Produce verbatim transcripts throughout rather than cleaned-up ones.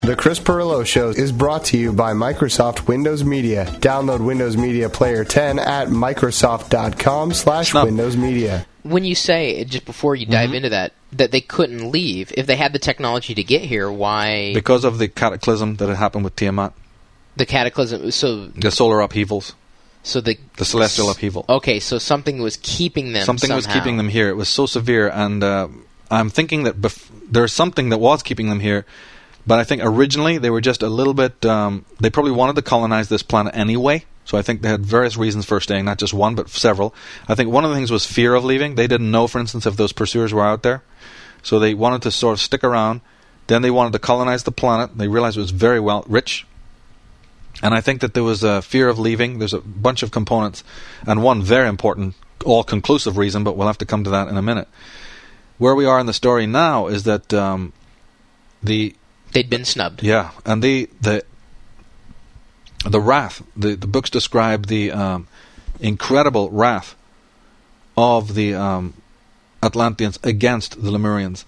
The Chris Pirillo Show is brought to you by Microsoft Windows Media. Download Windows Media Player ten at Microsoft.com slash Windows Media. When you say, just before you dive Mm-hmm. into that, that they couldn't leave, if they had the technology to get here, why... Because of the cataclysm that had happened with Tiamat. The cataclysm, so... The solar upheavals. So the... The celestial upheaval. Okay, so something was keeping them Something somehow. was keeping them here. It was so severe, and uh, I'm thinking that bef- there's something that was keeping them here. But I think originally they were just a little bit... Um, they probably wanted to colonize this planet anyway. So I think they had various reasons for staying, not just one, but several. I think one of the things was fear of leaving. They didn't know, for instance, if those pursuers were out there. So they wanted to sort of stick around. Then they wanted to colonize the planet. They realized it was very well rich. And I think that there was a fear of leaving. There's a bunch of components. And one very important, all-conclusive reason, but we'll have to come to that in a minute. Where we are in the story now is that um, the... They'd been snubbed. Yeah, and the the the wrath. The the books describe the um, incredible wrath of the um, Atlanteans against the Lemurians,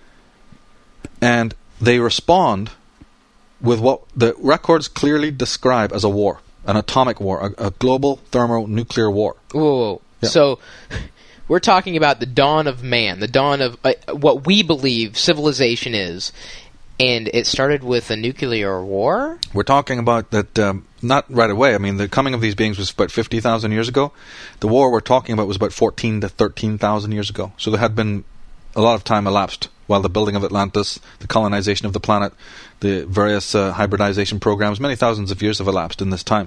and they respond with what the records clearly describe as a war, an atomic war, a, a global thermonuclear war. Whoa, whoa, whoa. Yeah. So we're talking about the dawn of man, the dawn of uh, what we believe civilization is. And it started with a nuclear war? We're talking about that, um, not right away. I mean, the coming of these beings was about fifty thousand years ago. The war we're talking about was about fourteen to thirteen thousand years ago. So there had been a lot of time elapsed while the building of Atlantis, the colonization of the planet, the various uh, hybridization programs, many thousands of years have elapsed in this time.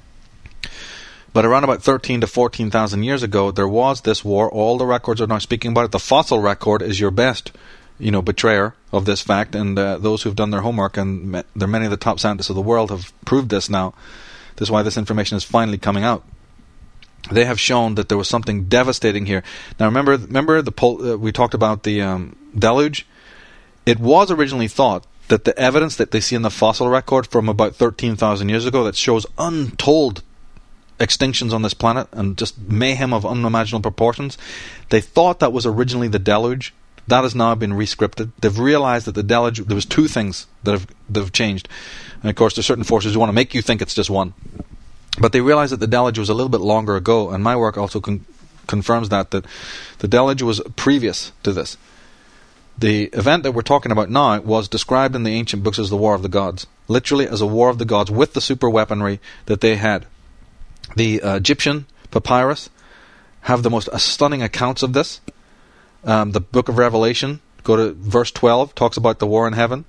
But around about thirteen to fourteen thousand years ago, there was this war. All the records are now speaking about it. The fossil record is your best you know, betrayer of this fact, and uh, those who've done their homework, and me- there are many of the top scientists of the world have proved this now. This is why this information is finally coming out. They have shown that there was something devastating here. Now, remember, remember the pol- uh, we talked about the um, deluge. It was originally thought that the evidence that they see in the fossil record from about thirteen thousand years ago that shows untold extinctions on this planet and just mayhem of unimaginable proportions, they thought that was originally the deluge. That has now been rescripted. They've realized that the deluge, there was two things that have that have changed. And of course, there's certain forces who want to make you think it's just one. But they realized that the deluge was a little bit longer ago, and my work also con- confirms that, that the deluge was previous to this. The event that we're talking about now was described in the ancient books as the War of the Gods, literally as a war of the gods with the super weaponry that they had. The uh, Egyptian papyrus have the most uh, stunning accounts of this. Um, the book of Revelation, go to verse twelve, talks about the war in heaven.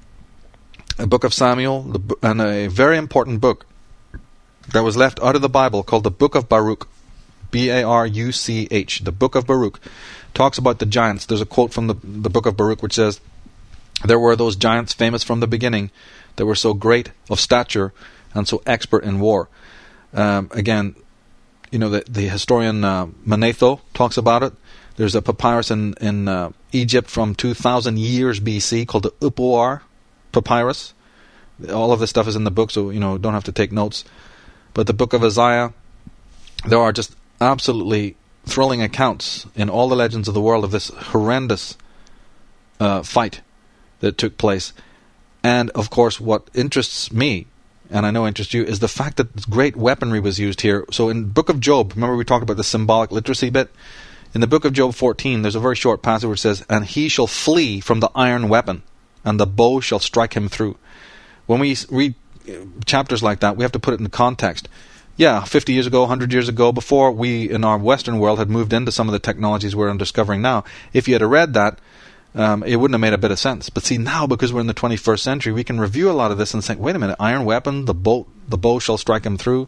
A book of Samuel, the, and a very important book that was left out of the Bible called the Book of Baruch, B A R U C H, the Book of Baruch, talks about the giants. There's a quote from the, the Book of Baruch which says, "There were those giants famous from the beginning that were so great of stature and so expert in war." Um, again, you know, the, the historian uh, Manetho talks about it. There's a papyrus in, in uh, Egypt from two thousand years B C called the Upuar papyrus. All of this stuff is in the book, so, you know, don't have to take notes. But the book of Isaiah, there are just absolutely thrilling accounts in all the legends of the world of this horrendous uh, fight that took place. And, of course, what interests me, and I know interests you, is the fact that great weaponry was used here. So in Book of Job, remember we talked about the symbolic literacy bit? In the book of Job fourteen, there's a very short passage which says, "And he shall flee from the iron weapon, and the bow shall strike him through." When we read chapters like that, we have to put it in context. Yeah, fifty years ago, one hundred years ago, before we in our Western world had moved into some of the technologies we're discovering now, if you had read that, um, it wouldn't have made a bit of sense. But see, now, because we're in the twenty-first century, we can review a lot of this and think, wait a minute, iron weapon, the bow, the bow shall strike him through.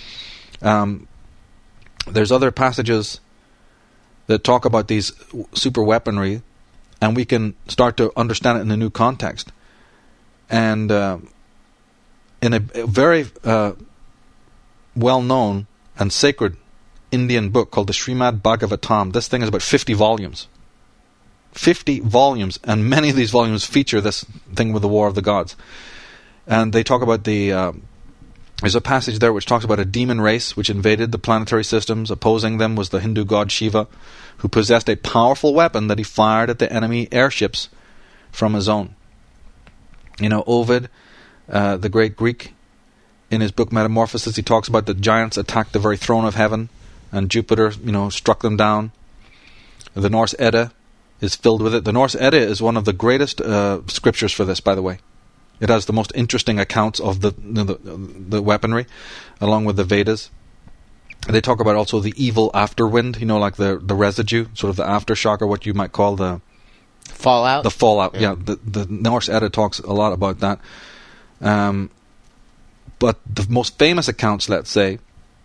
Um, there's other passages that talk about these super weaponry, and we can start to understand it in a new context. And uh, in a, a very uh, well-known and sacred Indian book called the Srimad Bhagavatam, this thing is about fifty volumes. fifty volumes, and many of these volumes feature this thing with the War of the Gods. And they talk about the... Uh, there's a passage there which talks about a demon race which invaded the planetary systems. Opposing them was the Hindu god Shiva, who possessed a powerful weapon that he fired at the enemy airships from his own. You know, Ovid, uh, the great Greek, in his book Metamorphosis, he talks about the giants attacked the very throne of heaven, and Jupiter, you know, struck them down. The Norse Edda is filled with it. The Norse Edda is one of the greatest uh, scriptures for this, by the way. It has the most interesting accounts of the, the the weaponry, along with the Vedas. They talk about also the evil afterwind, you know, like the, the residue, sort of the aftershock, or what you might call the fallout. The fallout, yeah. yeah the, the Norse Edda talks a lot about that. Um, but the most famous accounts, let's say,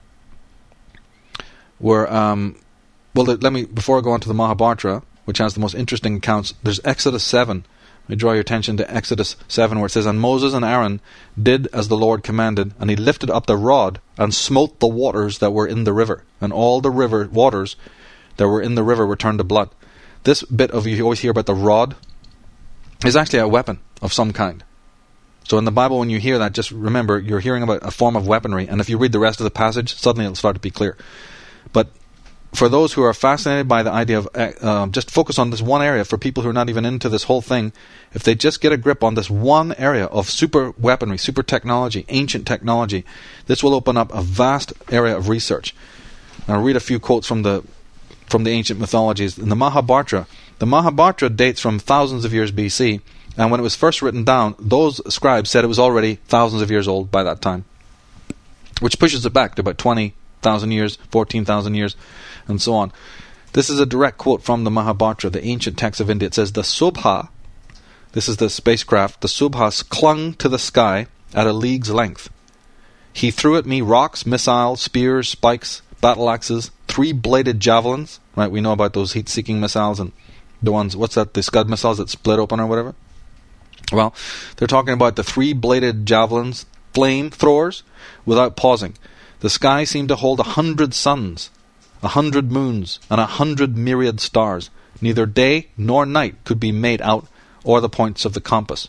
were um, well. Let me before I go on to the Mahabharata, which has the most interesting accounts. There's Exodus seven. I draw your attention to Exodus seven, where it says, "And Moses and Aaron did as the Lord commanded, and he lifted up the rod and smote the waters that were in the river, and all the river waters that were in the river were turned to blood." This bit of, you always hear about the rod, is actually a weapon of some kind. So in the Bible, when you hear that, just remember you're hearing about a form of weaponry, and if you read the rest of the passage, suddenly it'll start to be clear. But for those who are fascinated by the idea of uh, just focus on this one area, for people who are not even into this whole thing, if they just get a grip on this one area of super weaponry, super technology, ancient technology, this will open up a vast area of research. And I'll read a few quotes from the from the ancient mythologies. In the Mahabharata, the Mahabharata dates from thousands of years B C, and when it was first written down, those scribes said it was already thousands of years old by that time, which pushes it back to about twenty thousand years, fourteen thousand years, and so on. This is a direct quote from the Mahabharata, the ancient text of India. It says, "The Subha," this is the spacecraft, "the Subhas clung to the sky at a league's length. He threw at me rocks, missiles, spears, spikes, battle axes, three-bladed javelins." Right, we know about those heat-seeking missiles and the ones, what's that, the Scud missiles that split open or whatever? Well, they're talking about the three-bladed javelins, flame-throwers, without pausing. The sky seemed to hold a hundred suns, a hundred moons, and a hundred myriad stars. Neither day nor night could be made out, or the points of the compass.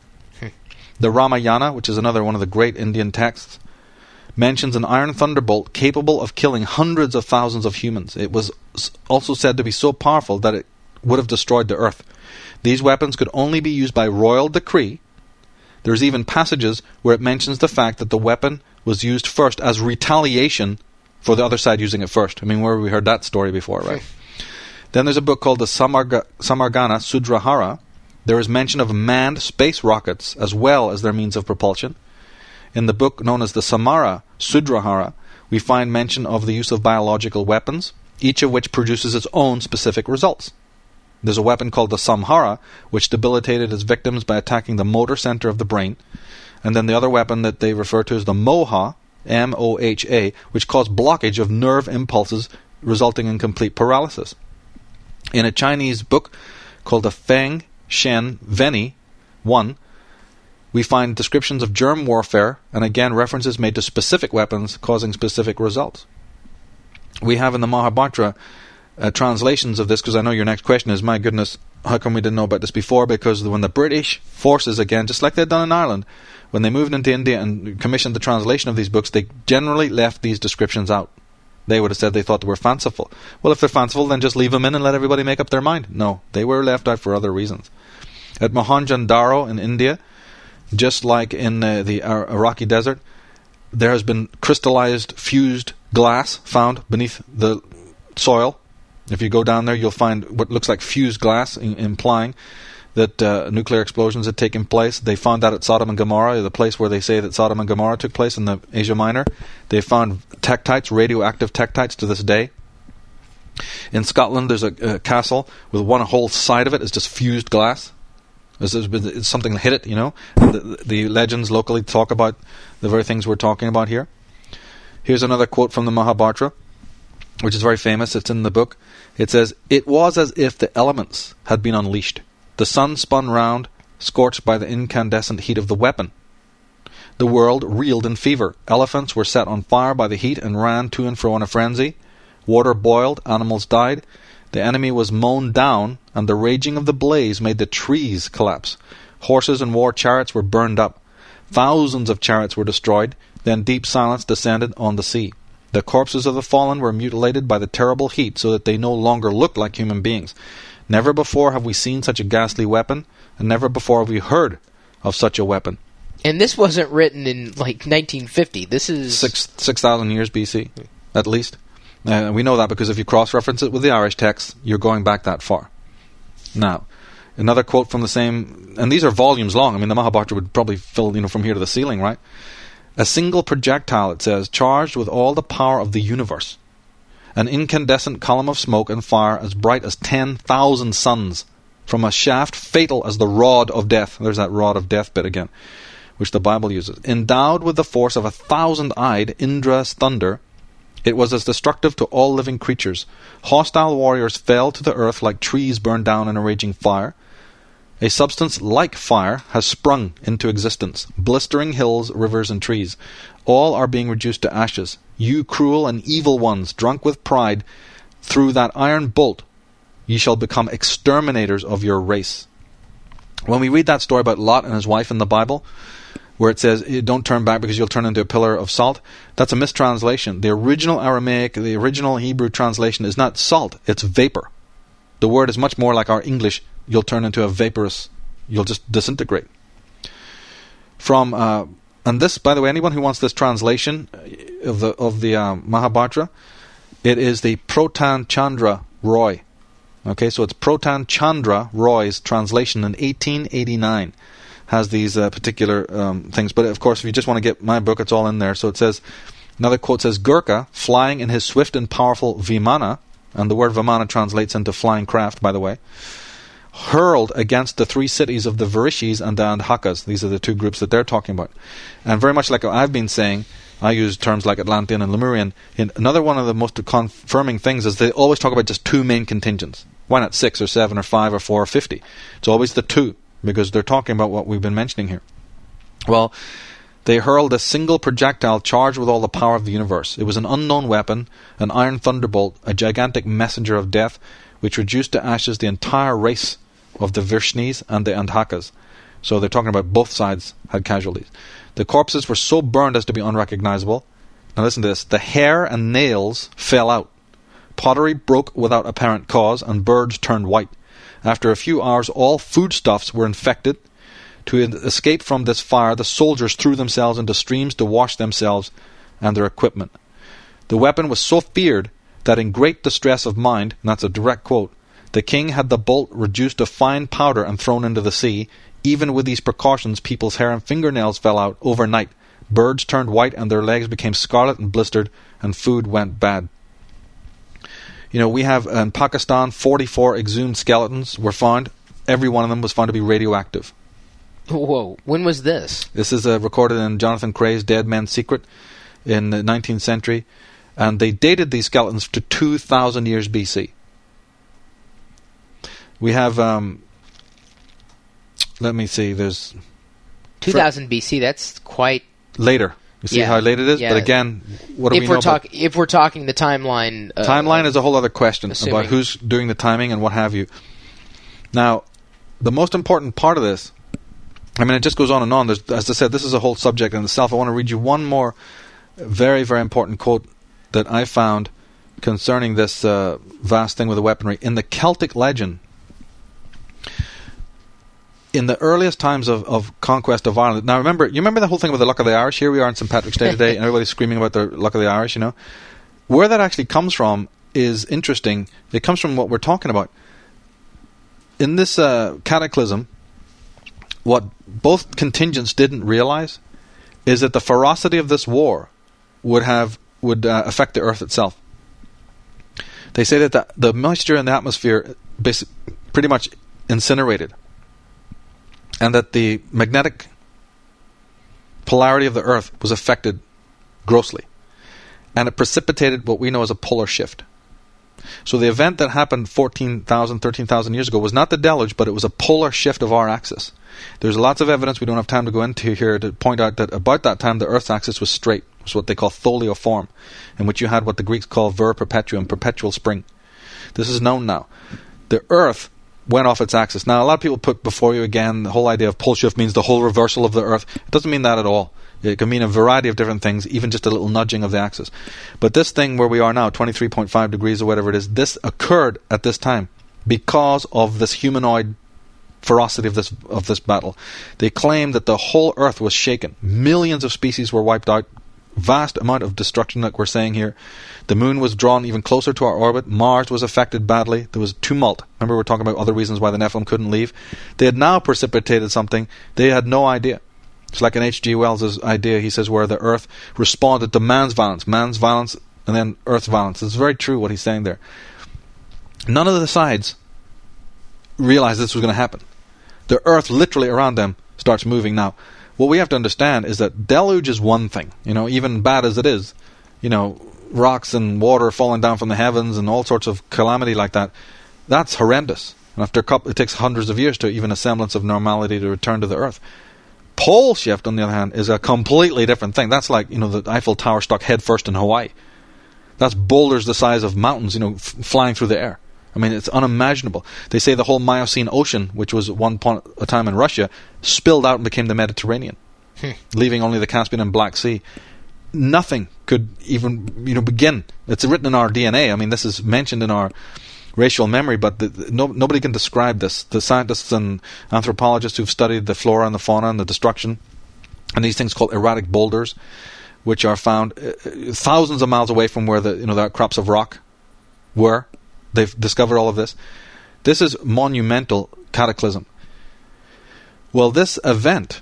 The Ramayana, which is another one of the great Indian texts, mentions an iron thunderbolt capable of killing hundreds of thousands of humans. It was also said to be so powerful that it would have destroyed the earth. These weapons could only be used by royal decree. There's even passages where it mentions the fact that the weapon was used first as retaliation for the other side using it first. I mean, where have we heard that story before, right? Then there's a book called the Samarga- Samargana Sudrahara. There is mention of manned space rockets as well as their means of propulsion. In the book known as the Samara Sudrahara, we find mention of the use of biological weapons, each of which produces its own specific results. There's a weapon called the Samhara, which debilitated its victims by attacking the motor center of the brain. And then the other weapon that they refer to is the Moha, M O H A, which caused blockage of nerve impulses, resulting in complete paralysis. In a Chinese book called the Feng Shen Veni one, we find descriptions of germ warfare, and again references made to specific weapons causing specific results. We have in the Mahabharata uh, translations of this, because I know your next question is, my goodness, how come we didn't know about this before? Because when the British forces, again, just like they'd done in Ireland, when they moved into India and commissioned the translation of these books, they generally left these descriptions out. They would have said they thought they were fanciful. Well, if they're fanciful, then just leave them in and let everybody make up their mind. No, they were left out for other reasons. At Mohenjo-daro in India, just like in uh, the Iraqi desert, there has been crystallized, fused glass found beneath the soil. If you go down there, you'll find what looks like fused glass, in, implying that uh, nuclear explosions had taken place. They found that at Sodom and Gomorrah, the place where they say that Sodom and Gomorrah took place in the Asia Minor. They found tektites, radioactive tektites, to this day. In Scotland, there's a, a castle with one whole side of it is just fused glass. It's, it's something that hit it, you know. The, the legends locally talk about the very things we're talking about here. Here's another quote from the Mahabharata, which is very famous. It's in the book. It says, "It was as if the elements had been unleashed. The sun spun round, scorched by the incandescent heat of the weapon. The world reeled in fever. Elephants were set on fire by the heat and ran to and fro in a frenzy. Water boiled, animals died. The enemy was mown down, and the raging of the blaze made the trees collapse. Horses and war chariots were burned up. Thousands of chariots were destroyed. Then deep silence descended on the sea. The corpses of the fallen were mutilated by the terrible heat so that they no longer looked like human beings. Never before have we seen such a ghastly weapon, and never before have we heard of such a weapon. And this wasn't written in, like, nineteen fifty. This is... Six six thousand years B C, at least. Uh, we know that because if you cross-reference it with the Irish text, you're going back that far. Now, another quote from the same... And these are volumes long. I mean, the Mahabharata would probably fill, you know, from here to the ceiling, right? A single projectile, it says, charged with all the power of the universe. An incandescent column of smoke and fire as bright as ten thousand suns, from a shaft fatal as the rod of death. There's that rod of death bit again, which the Bible uses. Endowed with the force of a thousand-eyed Indra's thunder, it was as destructive to all living creatures. Hostile warriors fell to the earth like trees burned down in a raging fire. A substance like fire has sprung into existence. Blistering hills, rivers, and trees. All are being reduced to ashes. You cruel and evil ones, drunk with pride, through that iron bolt, ye shall become exterminators of your race. When we read that story about Lot and his wife in the Bible, where it says, don't turn back because you'll turn into a pillar of salt, that's a mistranslation. The original Aramaic, the original Hebrew translation is not salt, it's vapor. The word is much more like our English, you'll turn into a vaporous, you'll just disintegrate. From, uh, and this, by the way, anyone who wants this translation of the of the um, Mahabharata, it is the Protan Chandra Roy. Okay, so it's Protan Chandra Roy's translation in eighteen eighty-nine. Has these uh, particular um, things. But of course, if you just want to get my book, it's all in there. So it says, another quote says, Gurkha, flying in his swift and powerful Vimana, and the word Vimana translates into flying craft, by the way, hurled against the three cities of the Varishis and the Andhakas. These are the two groups that they're talking about. And very much like I've been saying, I use terms like Atlantean and Lemurian. In another one of the most confirming things is they always talk about just two main contingents. Why not six or seven or five or four or fifty? It's always the two, because they're talking about what we've been mentioning here. Well, they hurled a single projectile charged with all the power of the universe. It was an unknown weapon, an iron thunderbolt, a gigantic messenger of death, which reduced to ashes the entire race of the Vrishnis and the Andhakas. So they're talking about both sides had casualties. The corpses were so burned as to be unrecognizable. Now listen to this. The hair and nails fell out. Pottery broke without apparent cause, and birds turned white. After a few hours, all foodstuffs were infected. To escape from this fire, the soldiers threw themselves into streams to wash themselves and their equipment. The weapon was so feared that in great distress of mind, and that's a direct quote, the king had the bolt reduced to fine powder and thrown into the sea. Even with these precautions, people's hair and fingernails fell out overnight. Birds turned white and their legs became scarlet and blistered, and food went bad. You know, we have in Pakistan forty-four exhumed skeletons were found. Every one of them was found to be radioactive. Whoa, when was this? This is uh, recorded in Jonathan Cray's Dead Men's Secret in the nineteenth century. And they dated these skeletons to two thousand years B C. We have, um, let me see, there's... two thousand B C, that's quite... Later. You see yeah. how late it is? Yeah. But again, what do if we we're know talk- about... If we're talking the timeline... Uh, timeline is a whole other question assuming. about who's doing the timing and what have you. Now, the most important part of this, I mean, it just goes on and on. There's, as I said, this is a whole subject in itself. I want to read you one more very, very important quote that I found concerning this uh, vast thing with the weaponry. In the Celtic legend, in the earliest times of, of conquest of Ireland, now remember, you remember the whole thing with the Luck of the Irish? Here we are on Saint Patrick's Day today, and everybody's screaming about the Luck of the Irish, you know? Where that actually comes from is interesting. It comes from what we're talking about. In this uh, cataclysm, what both contingents didn't realize is that the ferocity of this war would have would uh, affect the earth itself. They say that the, the moisture in the atmosphere basi- pretty much incinerated, and that the magnetic polarity of the earth was affected grossly, and it precipitated what we know as a polar shift. So the event that happened fourteen thousand, thirteen thousand years ago was not the deluge, but it was a polar shift of our axis. There's lots of evidence we don't have time to go into here to point out that about that time the Earth's axis was straight. It was what they call tholiiform, in which you had what the Greeks call ver perpetuum, perpetual spring. This is known now. The Earth went off its axis. Now, a lot of people put before you again the whole idea of pole shift means the whole reversal of the Earth. It doesn't mean that at all. It can mean a variety of different things, even just a little nudging of the axis. But this thing where we are now, twenty-three point five degrees or whatever it is, this occurred at this time because of this humanoid ferocity of this of this battle. They claimed that the whole Earth was shaken. Millions of species were wiped out. Vast amount of destruction, like we're saying here. The moon was drawn even closer to our orbit. Mars was affected badly. There was tumult. Remember, we were talking about other reasons why the Nephilim couldn't leave. They had now precipitated something. They had no idea. It's like in H G Wells' idea, he says, where the Earth responded to man's violence. Man's violence and then Earth's violence. It's very true what he's saying there. None of the sides realized this was going to happen. The Earth literally around them starts moving now. What we have to understand is that deluge is one thing, you know, even bad as it is, you know, rocks and water falling down from the heavens and all sorts of calamity like that, that's horrendous. And after a couple, it takes hundreds of years to even a semblance of normality to return to the Earth. Pole shift, on the other hand, is a completely different thing. That's like, you know, the Eiffel Tower stuck headfirst in Hawaii. That's boulders the size of mountains, you know, f- flying through the air. I mean, it's unimaginable. They say the whole Miocene Ocean, which was at one point a time in Russia, spilled out and became the Mediterranean, hmm. leaving only the Caspian and Black Sea. Nothing could even, you know, begin. It's written in our D N A. I mean, this is mentioned in our racial memory, but the, the, no, nobody can describe this. The scientists and anthropologists who've studied the flora and the fauna and the destruction, and these things called erratic boulders, which are found uh, thousands of miles away from where the, you know, the outcrops of rock were. They've discovered all of this. This is monumental cataclysm. Well, this event,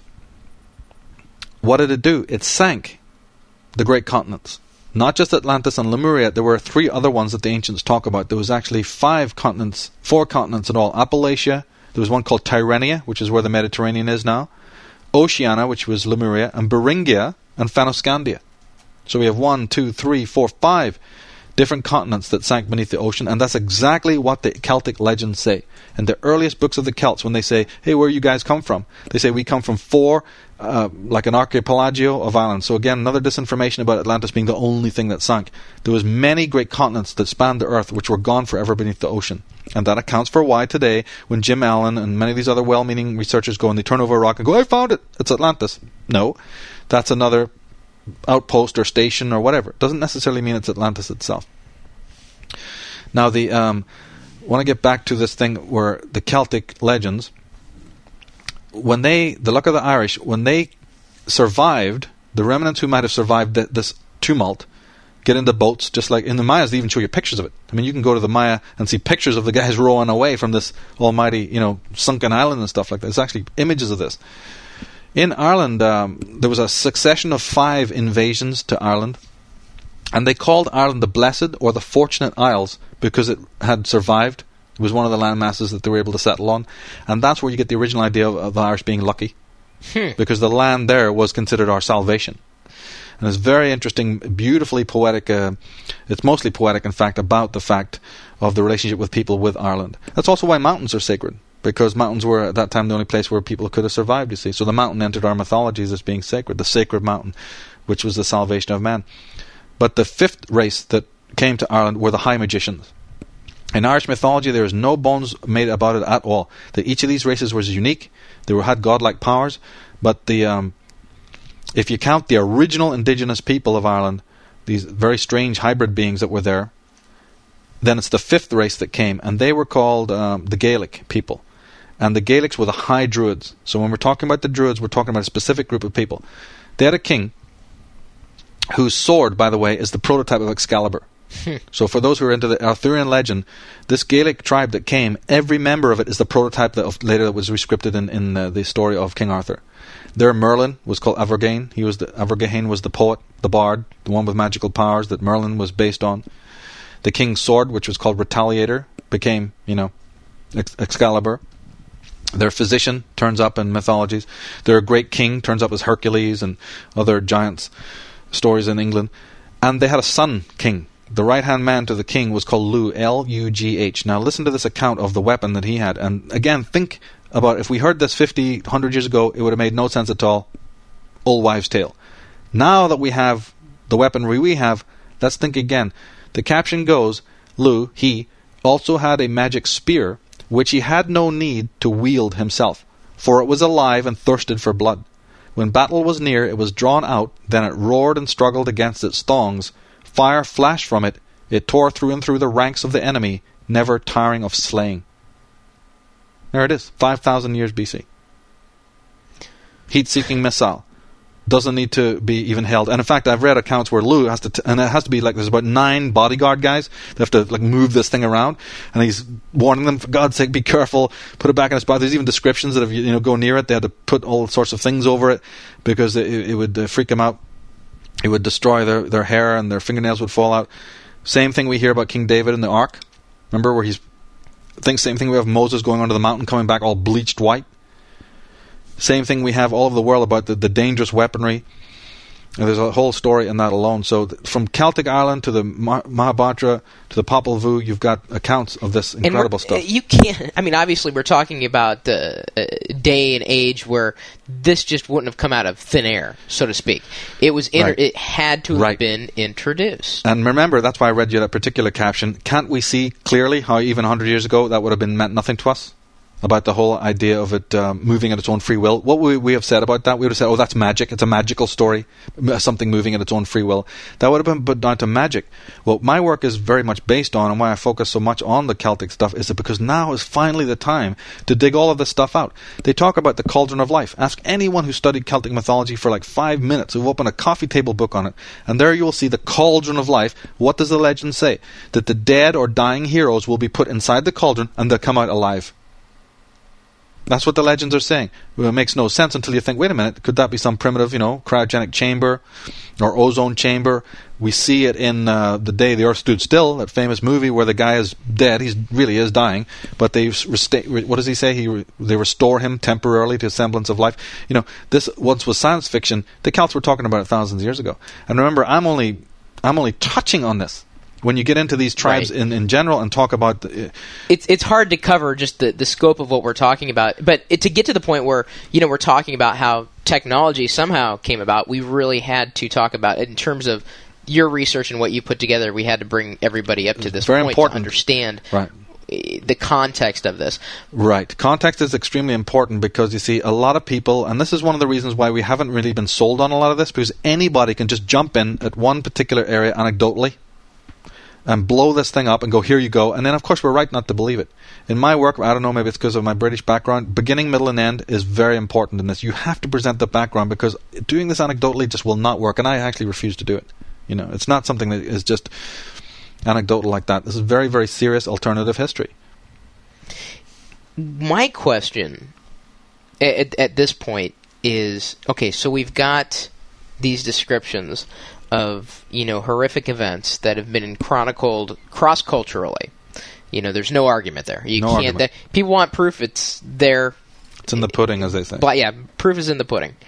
what did it do? It sank the great continents. Not just Atlantis and Lemuria. There were three other ones that the ancients talk about. There was actually five continents, four continents in all. Appalachia. There was one called Tyrrhenia, which is where the Mediterranean is now. Oceania, which was Lemuria. And Beringia and Fennoscandia. So we have one, two, three, four, five different continents that sank beneath the ocean, and that's exactly what the Celtic legends say. In the earliest books of the Celts, when they say, hey, where you guys come from? They say, we come from four, uh, like an archipelago of islands. So again, another disinformation about Atlantis being the only thing that sank. There was many great continents that spanned the earth, which were gone forever beneath the ocean. And that accounts for why today, when Jim Allen and many of these other well-meaning researchers go and they turn over a rock and go, I found it, it's Atlantis. No, that's another outpost or station or whatever. It doesn't necessarily mean it's Atlantis itself. Now, the um, I want to get back to this thing where the Celtic legends, when they, the luck of the Irish, when they survived, the remnants who might have survived th- this tumult, get into boats, just like in the Mayas, they even show you pictures of it. I mean, you can go to the Maya and see pictures of the guys rowing away from this almighty, you know, sunken island and stuff like that. There's actually images of this. In Ireland, um, there was a succession of five invasions to Ireland, and they called Ireland the Blessed or the Fortunate Isles because it had survived. It was one of the land masses that they were able to settle on, and that's where you get the original idea of, of the Irish being lucky, hmm. because the land there was considered our salvation. And it's very interesting, beautifully poetic. Uh, it's mostly poetic, in fact, about the fact of the relationship with people with Ireland. That's also why mountains are sacred, because mountains were at that time the only place where people could have survived, you see. So the mountain entered our mythologies as being sacred, the sacred mountain, which was the salvation of man. But the fifth race that came to Ireland were the high magicians. In Irish mythology, there is no bones made about it at all. That each of these races was unique. They were, had godlike powers, but the um, if you count the original indigenous people of Ireland, these very strange hybrid beings that were there, then it's the fifth race that came, and they were called um, the Gaelic people. And the Gaelics were the high druids. So when we're talking about the druids, we're talking about a specific group of people. They had a king whose sword, by the way, is the prototype of Excalibur. So for those who are into the Arthurian legend, this Gaelic tribe that came, every member of it is the prototype that of, later that was rescripted in, in uh, the story of King Arthur. Their Merlin was called Abergain. He was the, Abergain was the poet, the bard, the one with magical powers that Merlin was based on. The king's sword, which was called Retaliator, became, you know, Ex- Excalibur. Their physician turns up in mythologies. Their great king turns up as Hercules and other giants stories in England. And they had a son king. The right-hand man to the king was called Lugh, L U G H. Now listen to this account of the weapon that he had. And again, think about if we heard this fifty, one hundred years ago, it would have made no sense at all. Old wives' tale. Now that we have the weaponry we have, let's think again. The caption goes, Lugh, he, also had a magic spear, which he had no need to wield himself, for it was alive and thirsted for blood. When battle was near, it was drawn out, then it roared and struggled against its thongs. Fire flashed from it, it tore through and through the ranks of the enemy, never tiring of slaying. There it is, five thousand years B C. Heat-seeking missile. Doesn't need to be even held. And in fact, I've read accounts where Lou has to, t- and it has to be like, there's about nine bodyguard guys that have to like move this thing around, and he's warning them, for God's sake, be careful, put it back in its spot. There's even descriptions that if you, you know, go near it, they had to put all sorts of things over it because it, it would uh, freak them out. It would destroy their, their hair and their fingernails would fall out. Same thing we hear about King David in the Ark. Remember where he's, I think same thing we have Moses going onto the mountain, coming back all bleached white. Same thing we have all over the world about the, the dangerous weaponry. And there's a whole story in that alone. So th- from Celtic Ireland to the Ma- Mahabharata to the Popol Vuh, you've got accounts of this incredible stuff. You can't. I mean, obviously, we're talking about the uh, day and age where this just wouldn't have come out of thin air, so to speak. It was. Inter- right. It had to have right. been introduced. And remember, that's why I read you that particular caption. Can't we see clearly how even one hundred years ago that would have been meant nothing to us? About the whole idea of it um, moving at its own free will. What would we have said about that? We would have said, oh, that's magic. It's a magical story. Something moving at its own free will. That would have been put down to magic. Well, my work is very much based on, and why I focus so much on the Celtic stuff, is that because now is finally the time to dig all of this stuff out. They talk about the cauldron of life. Ask anyone who studied Celtic mythology for like five minutes, who've opened a coffee table book on it, and there you will see the cauldron of life. What does the legend say? That the dead or dying heroes will be put inside the cauldron and they'll come out alive. That's what the legends are saying. Well, it makes no sense until you think, wait a minute, could that be some primitive, you know, cryogenic chamber or ozone chamber? We see it in uh, The Day the Earth Stood Still, that famous movie where the guy is dead. He really is dying. But they, resta- what does he say? He re- they restore him temporarily to a semblance of life. You know, this once was science fiction. The Celts were talking about it thousands of years ago. And remember, I'm only, I'm only touching on this. When you get into these tribes right. in, in general and talk about... The, uh, it's it's hard to cover just the, the scope of what we're talking about. But it, to get to the point where, you know, we're talking about how technology somehow came about, we really had to talk about it in terms of your research and what you put together. We had to bring everybody up to this very point important. to understand right. the context of this. Right. Context is extremely important because, you see, a lot of people, and this is one of the reasons why we haven't really been sold on a lot of this, because anybody can just jump in at one particular area anecdotally and blow this thing up and go, here you go. And then, of course, we're right not to believe it. In my work, I don't know, maybe it's because of my British background, beginning, middle, and end is very important in this. You have to present the background because doing this anecdotally just will not work. And I actually refuse to do it. You know, it's not something that is just anecdotal like that. This is very, very serious alternative history. My question at, at this point is, okay, so we've got these descriptions of, you know, horrific events that have been chronicled cross-culturally. You know, there's no argument there. You no can't. Argument. Th- people want proof. It's there. It's in the pudding, as they say. But yeah, proof is in the pudding.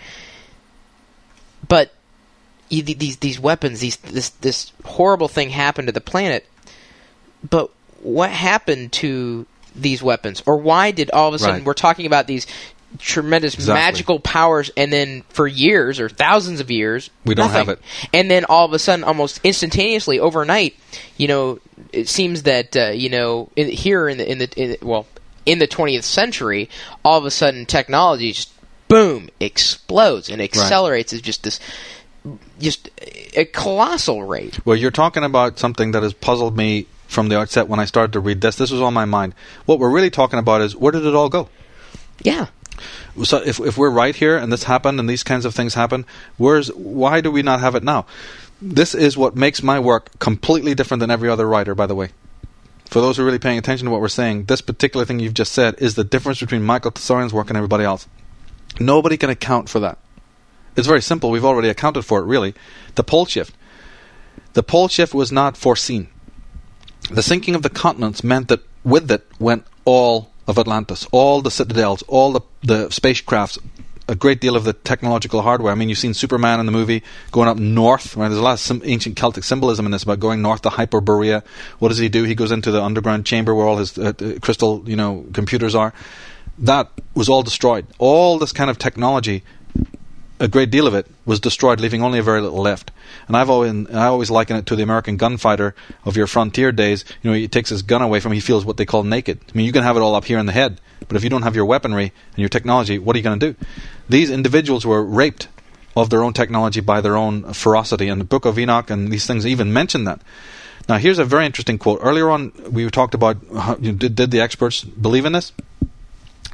But you, these these weapons, these this this horrible thing happened to the planet. But what happened to these weapons, or why did all of a sudden right. we're talking about these tremendous exactly. magical powers, and then for years or thousands of years we don't nothing. have it, and then all of a sudden, almost instantaneously, overnight, you know, it seems that uh, you know in, here in the in the in, well in the twentieth century, all of a sudden technology just boom explodes and accelerates right. at just this just a colossal rate. Well, you're talking about something that has puzzled me from the outset when I started to read this. This was on my mind. What we're really talking about is, where did it all go? Yeah. So if if we're right here and this happened and these kinds of things happen, where's why do we not have it now? This is what makes my work completely different than every other writer, by the way. For those who are really paying attention to what we're saying, this particular thing you've just said is the difference between Michael Tessarian's work and everybody else. Nobody can account for that. It's very simple. We've already accounted for it, really. The pole shift. The pole shift was not foreseen. The sinking of the continents meant that with it went all of Atlantis, all the citadels, all the, the spacecrafts, a great deal of the technological hardware. I mean, you've seen Superman in the movie going up north. Right? There's a lot of sim- ancient Celtic symbolism in this about going north to Hyperborea. What does he do? He goes into the underground chamber where all his uh, uh, crystal, you know, computers are. That was all destroyed. All this kind of technology, a great deal of it was destroyed, leaving only a very little left. And I've always, I always liken it to the American gunfighter of your frontier days. You know, he takes his gun away from him, he feels what they call naked. I mean, you can have it all up here in the head, but if you don't have your weaponry and your technology, what are you going to do? These individuals were raped of their own technology by their own ferocity, and the Book of Enoch and these things even mention that. Now, here's a very interesting quote. Earlier on, we talked about, how, you know, did, did the experts believe in this?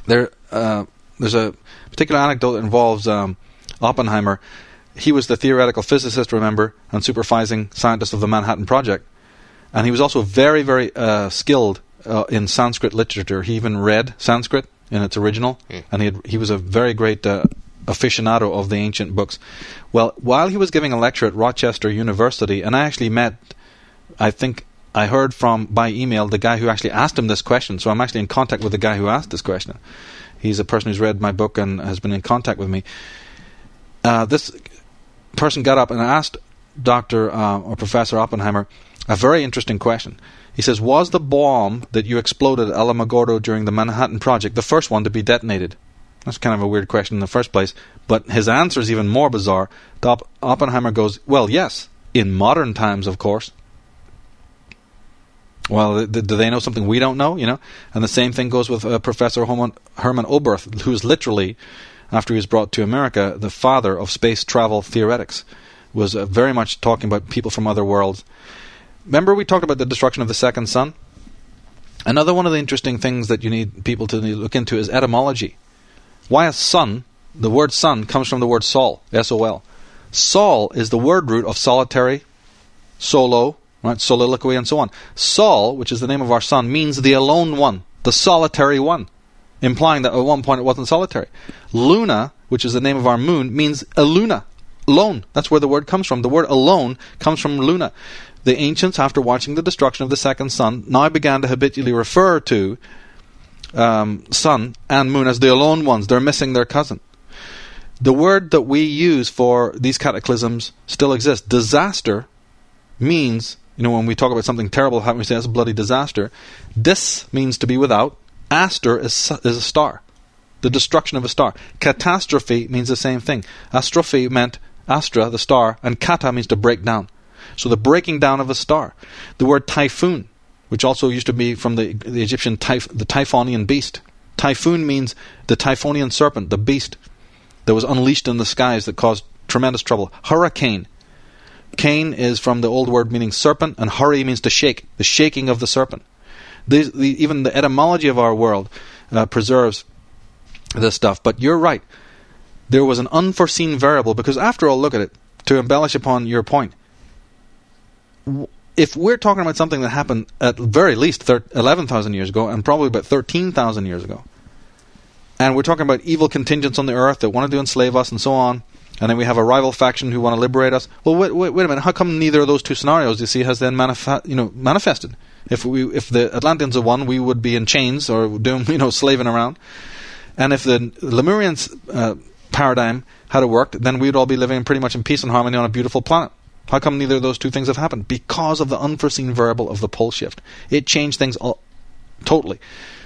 there, uh, there's a particular anecdote that involves um, Oppenheimer. He was the theoretical physicist, remember, and supervising scientist of the Manhattan Project. And he was also very, very uh, skilled uh, in Sanskrit literature. He even read Sanskrit in its original, mm. and he had, he was a very great uh, aficionado of the ancient books. Well, while he was giving a lecture at Rochester University, and I actually met, I think I heard from, by email, the guy who actually asked him this question, so I'm actually in contact with the guy who asked this question. He's a person who's read my book and has been in contact with me. Uh, this person got up and asked Doctor Uh, or Professor Oppenheimer a very interesting question. He says, was the bomb that you exploded at Alamogordo during the Manhattan Project the first one to be detonated? That's kind of a weird question in the first place, but his answer is even more bizarre. Op- Oppenheimer goes, well, yes, in modern times, of course. Well, th- th- do they know something we don't know, you know? And the same thing goes with uh, Professor Herman, Herman Oberth, who is literally, after he was brought to America, the father of space travel theoretics, was uh, very much talking about people from other worlds. Remember we talked about the destruction of the second sun? Another one of the interesting things that you need people to look into is etymology. Why a sun? The word sun comes from the word sol, S O L. Sol is the word root of solitary, solo, right, soliloquy, and so on. Sol, which is the name of our sun, means the alone one, the solitary one, implying that at one point it wasn't solitary. Luna, which is the name of our moon, means aluna, alone. That's where the word comes from. The word alone comes from luna. The ancients, after watching the destruction of the second sun, now began to habitually refer to um, sun and moon as the alone ones. They're missing their cousin. The word that we use for these cataclysms still exists. Disaster means, you know, when we talk about something terrible happening, we say that's a bloody disaster. Dis means to be without. Aster is, is a star. The destruction of a star. Catastrophe means the same thing. Astrophe meant astra, the star, and kata means to break down. So the breaking down of a star. The word typhoon, which also used to be from the, the Egyptian typh, the Typhonian beast. Typhoon means the Typhonian serpent, the beast that was unleashed in the skies that caused tremendous trouble. Hurricane. Cane is from the old word meaning serpent, and hurry means to shake, the shaking of the serpent. These, the, even the etymology of our world uh, preserves this stuff. But you're right. There was an unforeseen variable, because after all, look at it, to embellish upon your point, if we're talking about something that happened at very least eleven thousand years ago, and probably about thirteen thousand years ago, and we're talking about evil contingents on the earth that want to enslave us and so on, and then we have a rival faction who want to liberate us, well, wait, wait, wait a minute, how come neither of those two scenarios, you see, has then manif- you know, manifested? If we, if the Atlanteans had won, we would be in chains or doing, you know, slaving around. And if the Lemurian uh, paradigm had worked, then we'd all be living pretty much in peace and harmony on a beautiful planet. How come neither of those two things have happened? Because of the unforeseen variable of the pole shift. It changed things all, totally.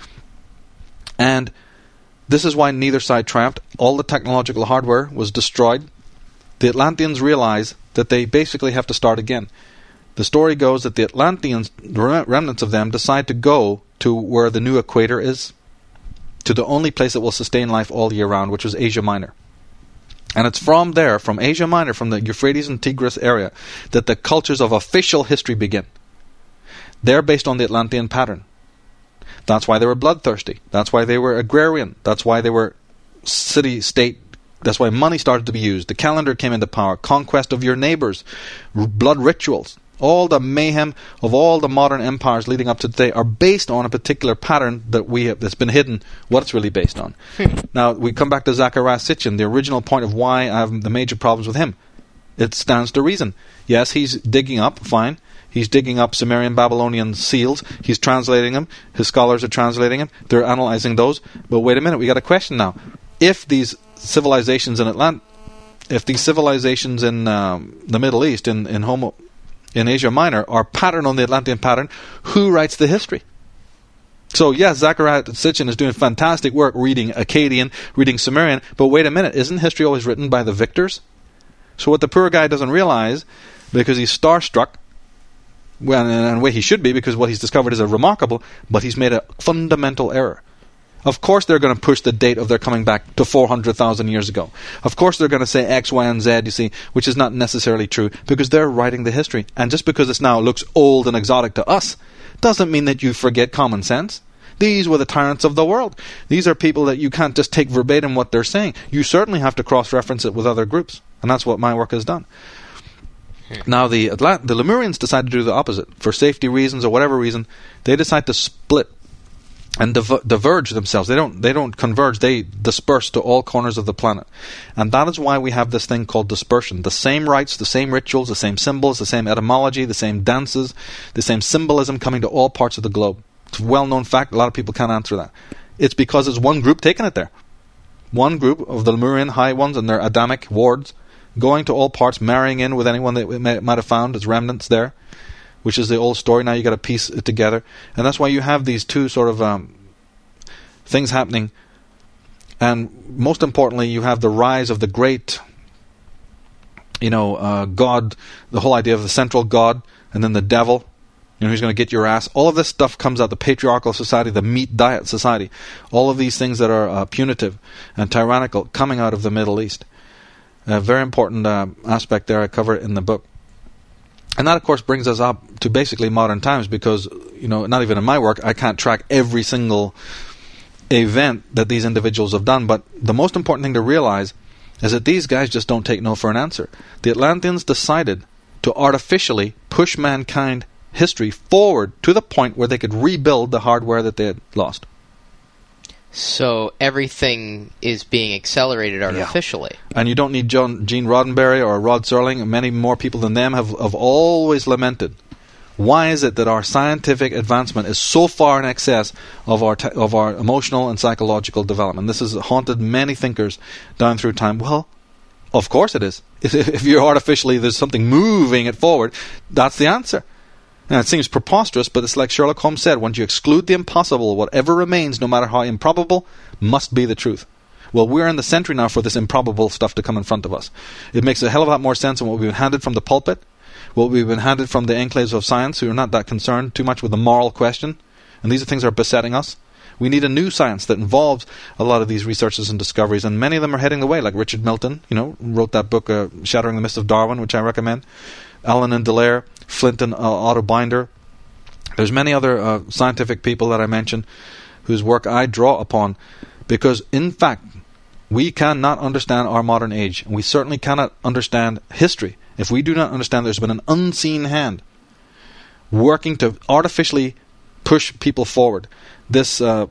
And this is why neither side triumphed. All the technological hardware was destroyed. The Atlanteans realize that they basically have to start again. The story goes that the Atlanteans, the remnants of them, decide to go to where the new equator is, to the only place that will sustain life all year round, which was Asia Minor. And it's from there, from Asia Minor, from the Euphrates and Tigris area, that the cultures of official history begin. They're based on the Atlantean pattern. That's why they were bloodthirsty. That's why they were agrarian. That's why they were city-state. That's why money started to be used. The calendar came into power. Conquest of your neighbors. R- blood rituals. All the mayhem of all the modern empires leading up to today are based on a particular pattern that we have, that's been hidden, what it's really based on. Now, we come back to Zecharia Sitchin, the original point of why I have the major problems with him. It stands to reason. Yes, he's digging up, fine. He's digging up Sumerian Babylonian seals. He's translating them. His scholars are translating them. They're analyzing those. But wait a minute, we got a question now. If these civilizations in Atlant, if these civilizations in um, the Middle East, in, in Homo... in Asia Minor, are patterned on the Atlantean pattern, who writes the history? So yes, Zecharia Sitchin is doing fantastic work reading Akkadian, reading Sumerian, but wait a minute, isn't history always written by the victors? So what the poor guy doesn't realize, because he's starstruck, well, in a way he should be, because what he's discovered is a remarkable, but he's made a fundamental error. Of course they're going to push the date of their coming back to four hundred thousand years ago. Of course they're going to say X, Y, and Z, you see, which is not necessarily true, because they're writing the history. And just because it now looks old and exotic to us, doesn't mean that you forget common sense. These were the tyrants of the world. These are people that you can't just take verbatim what they're saying. You certainly have to cross-reference it with other groups, and that's what my work has done. Now, the Atlant- the Lemurians decided to do the opposite. For safety reasons or whatever reason, they decide to split and div- diverge themselves. They don't they don't converge. They disperse to all corners of the planet. And that is why we have this thing called dispersion. The same rites, the same rituals, the same symbols, the same etymology, the same dances, the same symbolism coming to all parts of the globe. It's a well-known fact. A lot of people can't answer that. It's because it's one group taking it there. One group of the Lemurian high ones and their Adamic wards going to all parts, marrying in with anyone that we may, might have found as remnants there, which is the old story. Now you got to piece it together. And that's why you have these two sort of um, things happening. And most importantly, you have the rise of the great, you know, uh, God, the whole idea of the central God, and then the devil, you know, who's going to get your ass. All of this stuff comes out, the patriarchal society, the meat diet society, all of these things that are uh, punitive and tyrannical coming out of the Middle East. A very important uh, aspect there. I cover it in the book. And that, of course, brings us up to basically modern times because, you know, not even in my work, I can't track every single event that these individuals have done. But the most important thing to realize is that these guys just don't take no for an answer. The Atlanteans decided to artificially push mankind history forward to the point where they could rebuild the hardware that they had lost. So everything is being accelerated artificially. Yeah. And you don't need John, Gene Roddenberry or Rod Serling, and many more people than them have, have always lamented. Why is it that our scientific advancement is so far in excess of our te- of our emotional and psychological development? This has haunted many thinkers down through time. Well, of course it is. If, if you're artificially, there's something moving it forward, that's the answer. Now, it seems preposterous, but it's like Sherlock Holmes said, once you exclude the impossible, whatever remains, no matter how improbable, must be the truth. Well, we're in the century now for this improbable stuff to come in front of us. It makes a hell of a lot more sense than what we've been handed from the pulpit, what we've been handed from the enclaves of science, who are not that concerned too much with the moral question. And these are things that are besetting us. We need a new science that involves a lot of these researches and discoveries, and many of them are heading the way, like Richard Milton, you know, wrote that book, uh, Shattering the Myths of Darwin, which I recommend. Allen and Dallaire, Flint and uh, Otto Binder. There's many other uh, scientific people that I mentioned whose work I draw upon because, in fact, we cannot understand our modern age, and we certainly cannot understand history if we do not understand there's been an unseen hand working to artificially push people forward. This uh,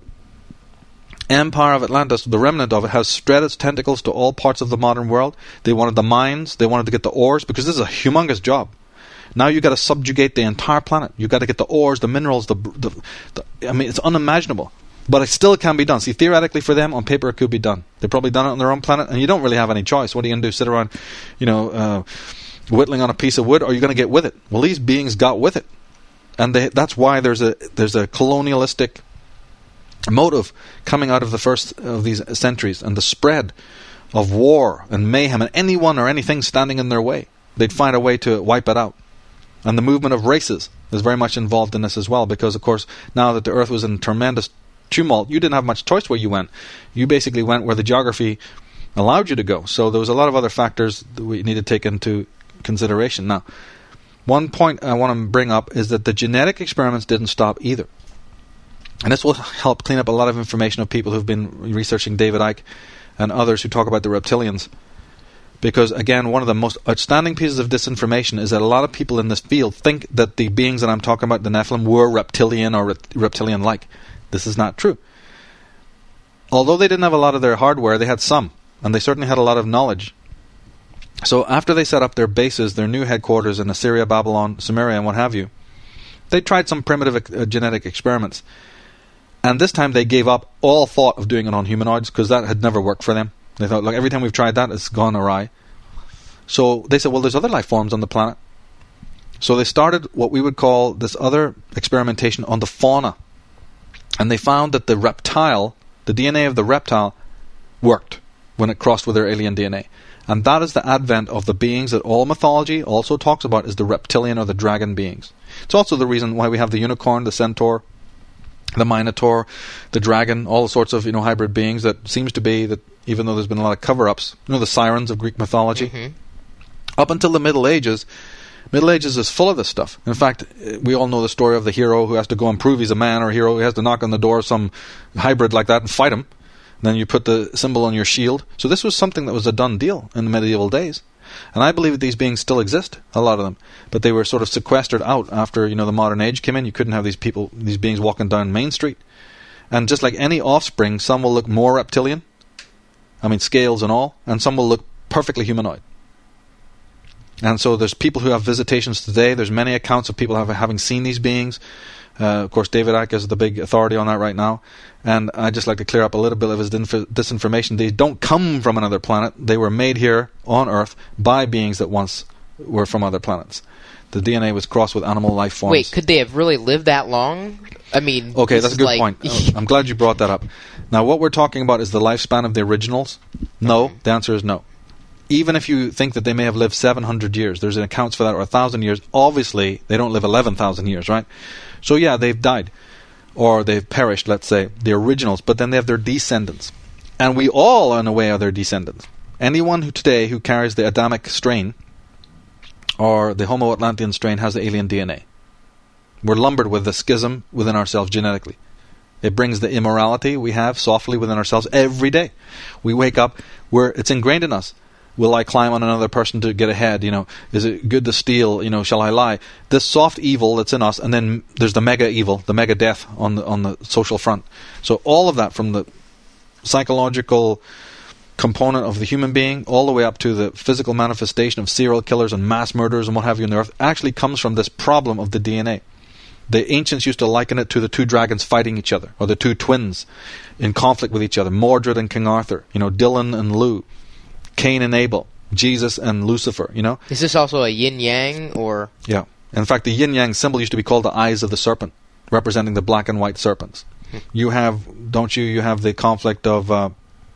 empire of Atlantis, the remnant of it, has spread its tentacles to all parts of the modern world. They wanted the mines, they wanted to get the ores, because this is a humongous job. Now you've got to subjugate the entire planet. You've got to get the ores, the minerals, the, the, the I mean, it's unimaginable. But it still can be done. See, theoretically for them, on paper it could be done. They've probably done it on their own planet, and you don't really have any choice. What are you going to do? Sit around, you know, uh, whittling on a piece of wood, or are you going to get with it? Well, these beings got with it. And they, that's why there's a there's a colonialistic motive coming out of the first of these centuries, and the spread of war and mayhem, and anyone or anything standing in their way, they'd find a way to wipe it out. And the movement of races is very much involved in this as well, because of course now that the earth was in tremendous tumult, you didn't have much choice where you went. You basically went where the geography allowed you to go. So there was a lot of other factors that we need to take into consideration. Now, one point I want to bring up is that the genetic experiments didn't stop either. And this will help clean up a lot of information of people who've been researching David Icke and others who talk about the reptilians. Because, again, one of the most outstanding pieces of disinformation is that a lot of people in this field think that the beings that I'm talking about, the Nephilim, were reptilian or rept- reptilian-like. This is not true. Although they didn't have a lot of their hardware, they had some. And they certainly had a lot of knowledge. So after they set up their bases, their new headquarters in Assyria, Babylon, Sumeria, and what have you, they tried some primitive uh, genetic experiments. And this time they gave up all thought of doing it on humanoids, because that had never worked for them. They thought, look, every time we've tried that, it's gone awry. So they said, well, there's other life forms on the planet. So they started what we would call this other experimentation on the fauna. And they found that the reptile, the D N A of the reptile, worked when it crossed with their alien D N A. And that is the advent of the beings that all mythology also talks about as the reptilian or the dragon beings. It's also the reason why we have the unicorn, the centaur, the minotaur, the dragon, all sorts of, you know, hybrid beings that seems to be that, even though there's been a lot of cover-ups, you know, the sirens of Greek mythology. Mm-hmm. Up until the Middle Ages, Middle Ages is full of this stuff. In fact, we all know the story of the hero who has to go and prove he's a man, or a hero who has to knock on the door of some hybrid like that and fight him. Then you put the symbol on your shield. So this was something that was a done deal in the medieval days. And I believe that these beings still exist, a lot of them. But they were sort of sequestered out after, you know, the modern age came in. You couldn't have these people, these beings walking down Main Street. And just like any offspring, some will look more reptilian, I mean scales and all, and some will look perfectly humanoid. And so there's people who have visitations today. There's many accounts of people have, having seen these beings. Uh, of course, David Icke is the big authority on that right now. And I'd just like to clear up a little bit of his dinf- disinformation. They don't come from another planet. They were made here on Earth by beings that once were from other planets. The D N A was crossed with animal life forms. Wait, could they have really lived that long? I mean... Okay, that's a good like point. I'm glad you brought that up. Now, what we're talking about is the lifespan of the originals. No, okay. The answer is no. Even if you think that they may have lived seven hundred years, there's an accounts for that, or one thousand years, obviously they don't live eleven thousand years, right? So yeah, they've died. Or they've perished, let's say, the originals, but then they have their descendants. And we all, in a way, are their descendants. Anyone who today who carries the Adamic strain, or the Homo Atlantean strain, has the alien D N A. We're lumbered with the schism within ourselves genetically. It brings the immorality we have softly within ourselves every day. We wake up, we're, it's ingrained in us. Will I climb on another person to get ahead? You know, is it good to steal? You know, shall I lie? This soft evil that's in us, and then there's the mega evil, the mega death on the on the social front. So all of that, from the psychological component of the human being all the way up to the physical manifestation of serial killers and mass murderers and what have you on the earth, actually comes from this problem of the D N A. The ancients used to liken it to the two dragons fighting each other, or the two twins in conflict with each other, Mordred and King Arthur, you know, Dylan and Lou, Cain and Abel, Jesus and Lucifer, you know. Is this also a yin-yang, or...? Yeah. In fact, the yin-yang symbol used to be called the eyes of the serpent, representing the black and white serpents. Hmm. You have, don't you, you have the conflict of, uh,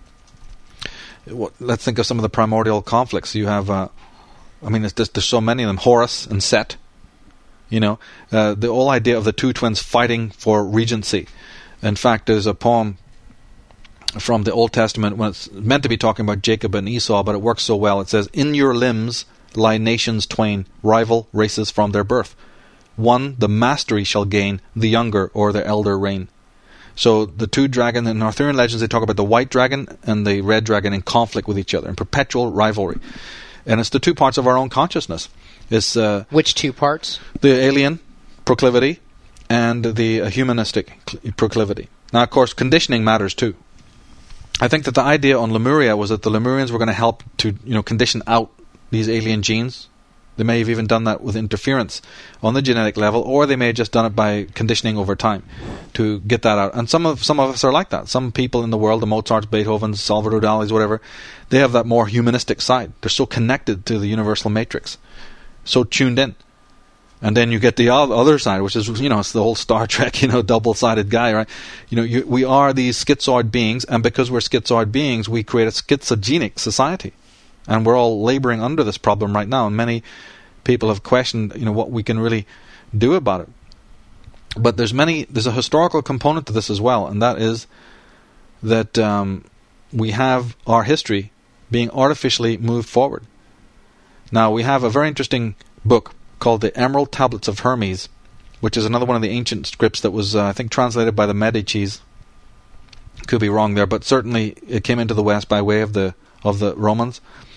what, let's think of some of the primordial conflicts. You have, uh, I mean, it's just, there's so many of them, Horus and Set, you know. Uh, the whole idea of the two twins fighting for regency. In fact, there's a poem from the Old Testament when it's meant to be talking about Jacob and Esau, but it works so well. It says, "In your limbs lie nations twain, rival races from their birth. One the mastery shall gain, the younger or the elder reign." So the two dragons, in Arthurian legends, they talk about the white dragon and the red dragon in conflict with each other, in perpetual rivalry. And it's the two parts of our own consciousness. It's uh, which two parts? The alien proclivity and the uh, humanistic cl- proclivity. Now, of course, conditioning matters too. I think that the idea on Lemuria was that the Lemurians were going to help to, you know, condition out these alien genes. They may have even done that with interference on the genetic level, or they may have just done it by conditioning over time to get that out. And some of some of us are like that. Some people in the world, the Mozarts, Beethovens, Salvador Dali's, whatever, they have that more humanistic side. They're so connected to the universal matrix, so tuned in. And then you get the other side, which is, you know, it's the whole Star Trek, you know, double-sided guy, right? You know, you, we are these schizoid beings, and because we're schizoid beings, we create a schizogenic society. And we're all laboring under this problem right now, and many people have questioned, you know, what we can really do about it. But there's many, there's a historical component to this as well, and that is that um, we have our history being artificially moved forward. Now, we have a very interesting book called the Emerald Tablets of Hermes, which is another one of the ancient scripts that was, uh, I think, translated by the Medicis. Could be wrong there, but certainly it came into the West by way of the of the Romans.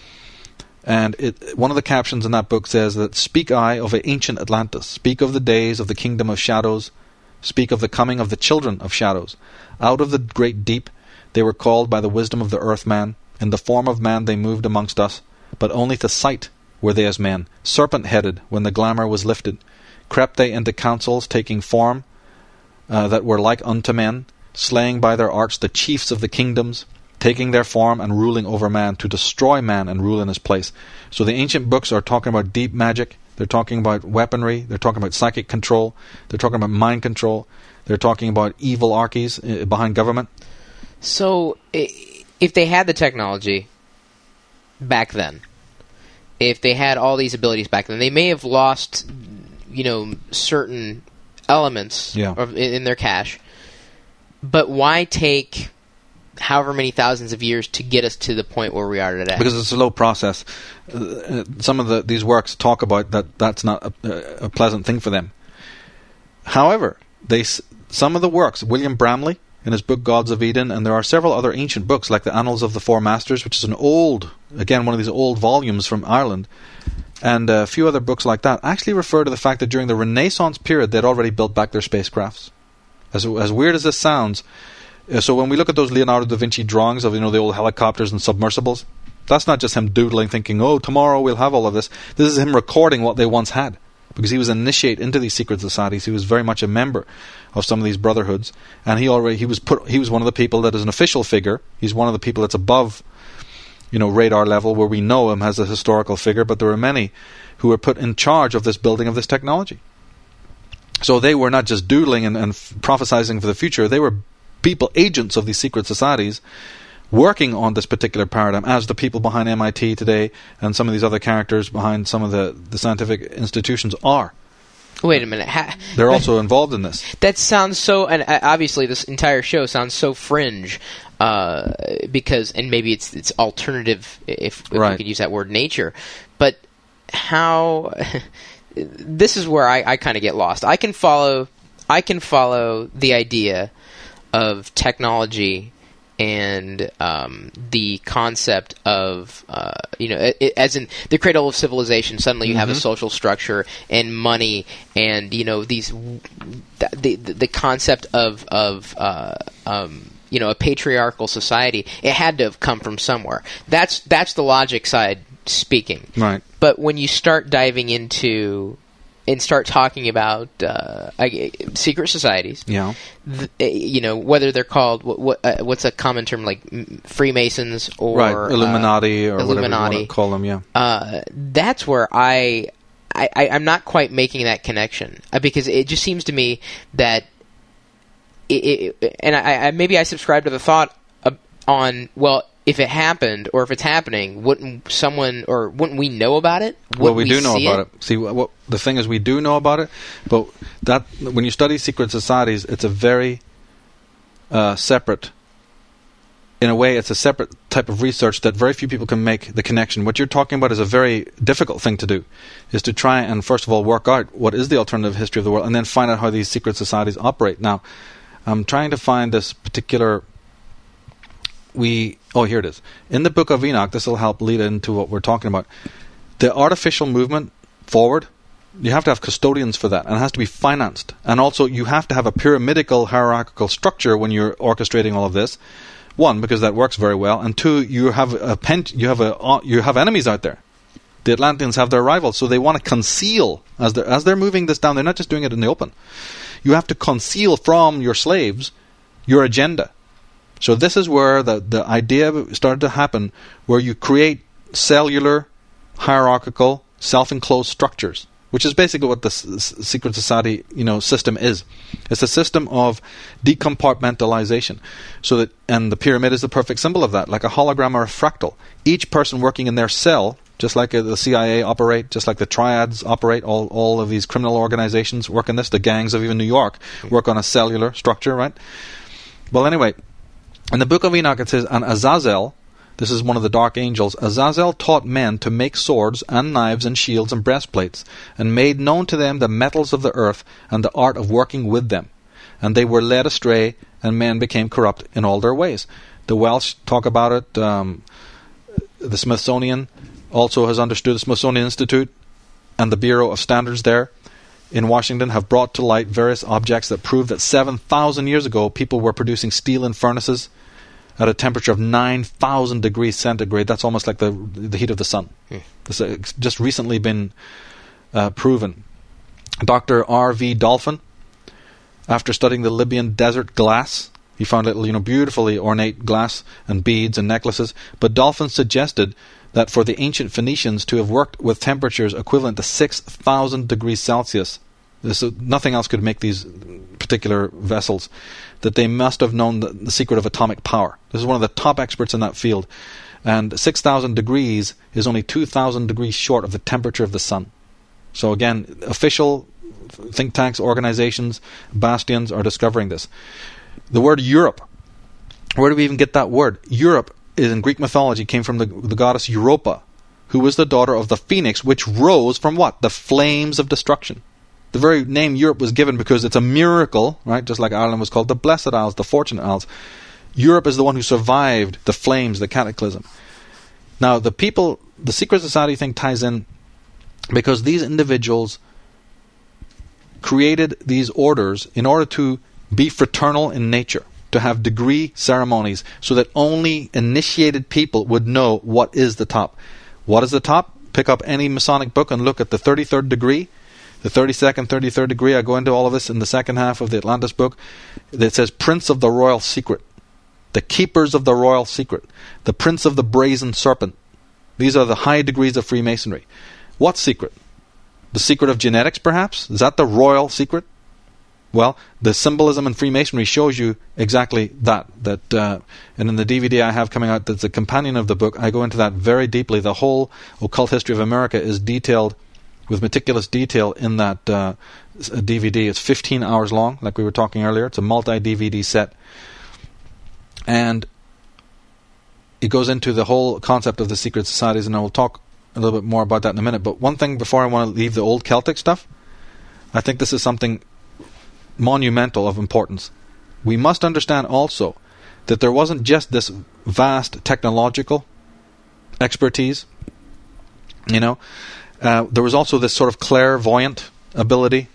And it, one of the captions in that book says that, "Speak I of ancient Atlantis, speak of the days of the kingdom of shadows, speak of the coming of the children of shadows. Out of the great deep they were called by the wisdom of the earth man. In the form of man they moved amongst us, but only to sight were they as men. Serpent-headed, when the glamour was lifted, crept they into councils, taking form uh, that were like unto men, slaying by their arts the chiefs of the kingdoms, taking their form and ruling over man, to destroy man and rule in his place." So the ancient books are talking about deep magic, they're talking about weaponry, they're talking about psychic control, they're talking about mind control, they're talking about evil archies uh, behind government. So, if they had the technology back then, if they had all these abilities back then, they may have lost, you know, certain elements yeah. of, in, in their cache. But why take however many thousands of years to get us to the point where we are today. Because it's a slow process. Uh, some of the, these works talk about that that's not a, a pleasant thing for them. However, they some of the works, William Bramley in his book Gods of Eden, and there are several other ancient books like the Annals of the Four Masters, which is an old, again, one of these old volumes from Ireland, and a few other books like that, actually refer to the fact that during the Renaissance period they'd already built back their spacecrafts. As, as weird as this sounds, uh, so when we look at those Leonardo da Vinci drawings of, you know, the old helicopters and submersibles, that's not just him doodling, thinking, oh, tomorrow we'll have all of this. This is him recording what they once had. Because he was an initiate into these secret societies. He was very much a member of some of these brotherhoods, and he already he was put he was one of the people that is an official figure. He's one of the people that's above, you know, radar level, where we know him as a historical figure. But there were many who were put in charge of this building of this technology. So they were not just doodling and, and f- prophesizing for the future. They were people, agents of these secret societies, working on this particular paradigm, as the people behind M I T today and some of these other characters behind some of the, the scientific institutions are. Wait a minute. Ha- They're also involved in this. That sounds so, and uh, obviously this entire show sounds so fringe, uh, because, and maybe it's it's alternative, if, if right. we could use that word, nature. But how? This is where I, I kind of get lost. I can follow, I can follow the idea of technology and um, the concept of, uh, you know, it, it, as in the cradle of civilization, suddenly you mm-hmm. have a social structure and money and, you know, these, the, the, the concept of, of uh, um, you know, a patriarchal society. It had to have come from somewhere. That's, that's the logic side speaking. Right. But when you start diving into and start talking about uh, I, secret societies, yeah, th- you know, whether they're called what, what uh, what's a common term, like Freemasons or right. Illuminati uh, or Illuminati, whatever you want to call them. Yeah, uh, that's where I, I, I I'm not quite making that connection uh, because it just seems to me that it, it and I, I maybe I subscribe to the thought of, on well. If it happened, or if it's happening, wouldn't someone, or wouldn't we know about it? Wouldn't well, we, we do know about it? it. See, what, what the thing is, we do know about it, but that when you study secret societies, it's a very uh, separate. In a way, it's a separate type of research that very few people can make the connection. What you're talking about is a very difficult thing to do, is to try and first of all work out what is the alternative history of the world, and then find out how these secret societies operate. Now, I'm trying to find this particular. We oh here it is in the Book of Enoch. This will help lead into what we're talking about. The artificial movement forward, you have to have custodians for that, and it has to be financed. And also, you have to have a pyramidical hierarchical structure when you're orchestrating all of this. One, because that works very well, and two, you have a pen, you have a you have enemies out there. The Atlanteans have their rivals, so they want to conceal as they're as they're moving this down. They're not just doing it in the open. You have to conceal from your slaves your agenda. So this is where the, the idea started to happen, where you create cellular, hierarchical, self-enclosed structures, which is basically what the s- secret society, you know, system is. It's a system of decompartmentalization. So that, and the pyramid is the perfect symbol of that, like a hologram or a fractal. Each person working in their cell, just like uh, the C I A operate, just like the triads operate, all all of these criminal organizations work in this. The gangs of even New York work on a cellular structure, right? Well, anyway. In the Book of Enoch it says, and Azazel, this is one of the dark angels, Azazel taught men to make swords and knives and shields and breastplates, and made known to them the metals of the earth and the art of working with them. And they were led astray, and men became corrupt in all their ways. The Welsh talk about it. Um, the Smithsonian also has understood, the Smithsonian Institute and the Bureau of Standards there in Washington have brought to light various objects that prove that seven thousand years ago people were producing steel in furnaces at a temperature of nine thousand degrees centigrade. That's almost like the the heat of the sun. Hmm. This has just recently been uh, proven. Doctor R V Dolphin, after studying the Libyan desert glass, he found little, you know, beautifully ornate glass and beads and necklaces. But Dolphin suggested that for the ancient Phoenicians to have worked with temperatures equivalent to six thousand degrees Celsius, this, uh, nothing else could make these particular vessels, that they must have known the, the secret of atomic power. This is one of the top experts in that field. And six thousand degrees is only two thousand degrees short of the temperature of the sun. So again, official think tanks, organizations, bastions are discovering this. The word Europe Where do we even get that word? Europe, in Greek mythology, came from the, the goddess Europa, who was the daughter of the phoenix, which rose from what? The flames of destruction. The very name Europe was given because it's a miracle, right? Just like Ireland was called the Blessed Isles, the Fortunate Isles. Europe is the one who survived the flames, the cataclysm. Now, the people, the secret society thing ties in because these individuals created these orders in order to be fraternal in nature, to have degree ceremonies, so that only initiated people would know what is the top. What is the top? Pick up any Masonic book and look at the thirty-third degree, the thirty-second, thirty-third degree. I go into all of this in the second half of the Atlantis book. It says Prince of the Royal Secret, the Keepers of the Royal Secret, the Prince of the Brazen Serpent. These are the high degrees of Freemasonry. What secret? The secret of genetics, perhaps? Is that the royal secret? Well, the symbolism in Freemasonry shows you exactly that. That, uh, and in the D V D I have coming out that's a companion of the book, I go into that very deeply. The whole occult history of America is detailed with meticulous detail in that uh, D V D. It's fifteen hours long, like we were talking earlier. It's a multi-D V D set. And it goes into the whole concept of the secret societies, and I will talk a little bit more about that in a minute. But one thing before I want to leave the old Celtic stuff, I think this is something monumental of importance. We must understand also that there wasn't just this vast technological expertise, you know, uh, there was also this sort of clairvoyant ability.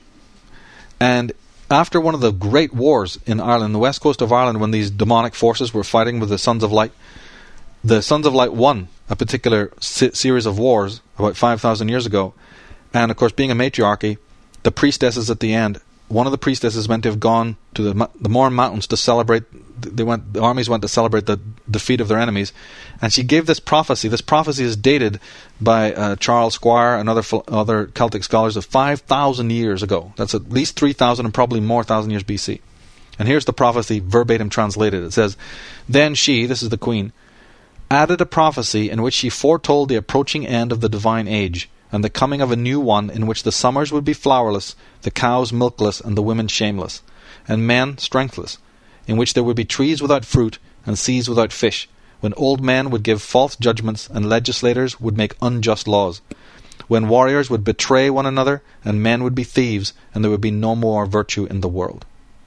And after one of the great wars in Ireland, the west coast of Ireland, when these demonic forces were fighting with the Sons of Light, the Sons of Light won a particular se- series of wars about five thousand years ago. And of course, being a matriarchy, the priestesses at the end, one of the priestesses meant to have gone to the, the Mourne Mountains to celebrate. They went. The armies went to celebrate the defeat of their enemies, and she gave this prophecy. This prophecy is dated by uh, Charles Squire and other other Celtic scholars of five thousand years ago. That's at least three thousand and probably more thousand years B C. And here's the prophecy verbatim translated. It says, "Then she, this is the queen, added a prophecy in which she foretold the approaching end of the divine age, and the coming of a new one in which the summers would be flowerless, the cows milkless, and the women shameless, and men strengthless, in which there would be trees without fruit, and seas without fish, when old men would give false judgments, and legislators would make unjust laws, when warriors would betray one another, and men would be thieves, and there would be no more virtue in the world."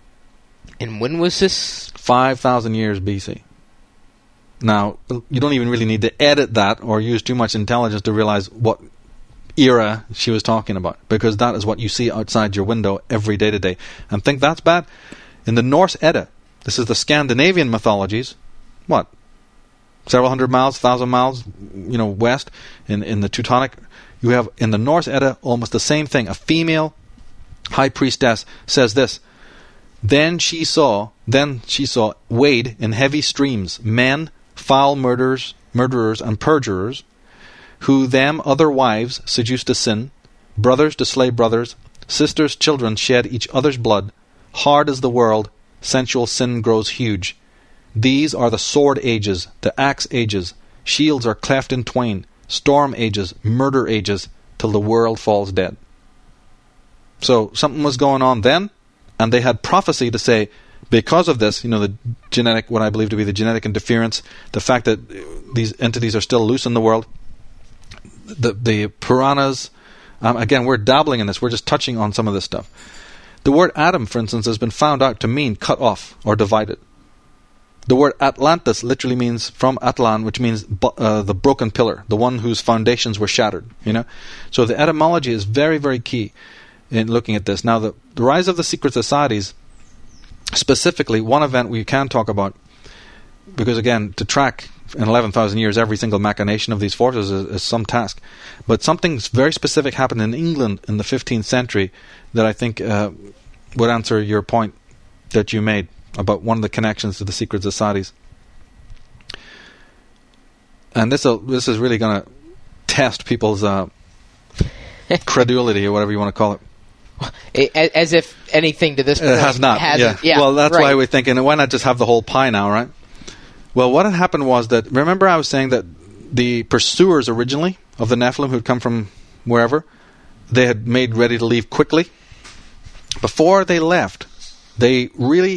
And when was this? five thousand years B C. Now, you don't even really need to edit that or use too much intelligence to realize what era she was talking about, because that is what you see outside your window every day to day. And think that's bad? In the Norse Edda, this is the Scandinavian mythologies, what, several hundred miles, thousand miles, you know, west, in, in the Teutonic, you have in the Norse Edda almost the same thing. A female high priestess says this, Then she saw, then she saw wade in heavy streams men, foul murderers, murderers and perjurers, who them other wives seduced to sin, brothers to slay brothers, sisters' children shed each other's blood. Hard is the world, sensual sin grows huge. These are the sword ages, the axe ages, shields are cleft in twain, storm ages, murder ages, till the world falls dead. So something was going on then, and they had prophecy to say, because of this, you know, the genetic, what I believe to be the genetic interference, the fact that these entities are still loose in the world, the the Puranas, um, again, we're dabbling in this, we're just touching on some of this stuff. The word Adam, for instance, has been found out to mean cut off or divided. The word Atlantis literally means from Atlan, which means uh, the broken pillar, the one whose foundations were shattered. You know, so the etymology is very, very key in looking at this. Now, the, the rise of the secret societies, specifically, one event we can talk about, because again, to track in eleven thousand years every single machination of these forces is, is some task. But something very specific happened in England in the fifteenth century that I think uh, would answer your point that you made about one of the connections to the secret societies. And this this is really going to test people's uh, credulity, or whatever you want to call it. As if anything to this point it has not. hasn't. Yeah. yeah. Well, that's right. why we're thinking, why not just have the whole pie now, right? Well, what had happened was that, remember I was saying that the pursuers originally of the Nephilim, who'd come from wherever, they had made ready to leave quickly. Before they left, they really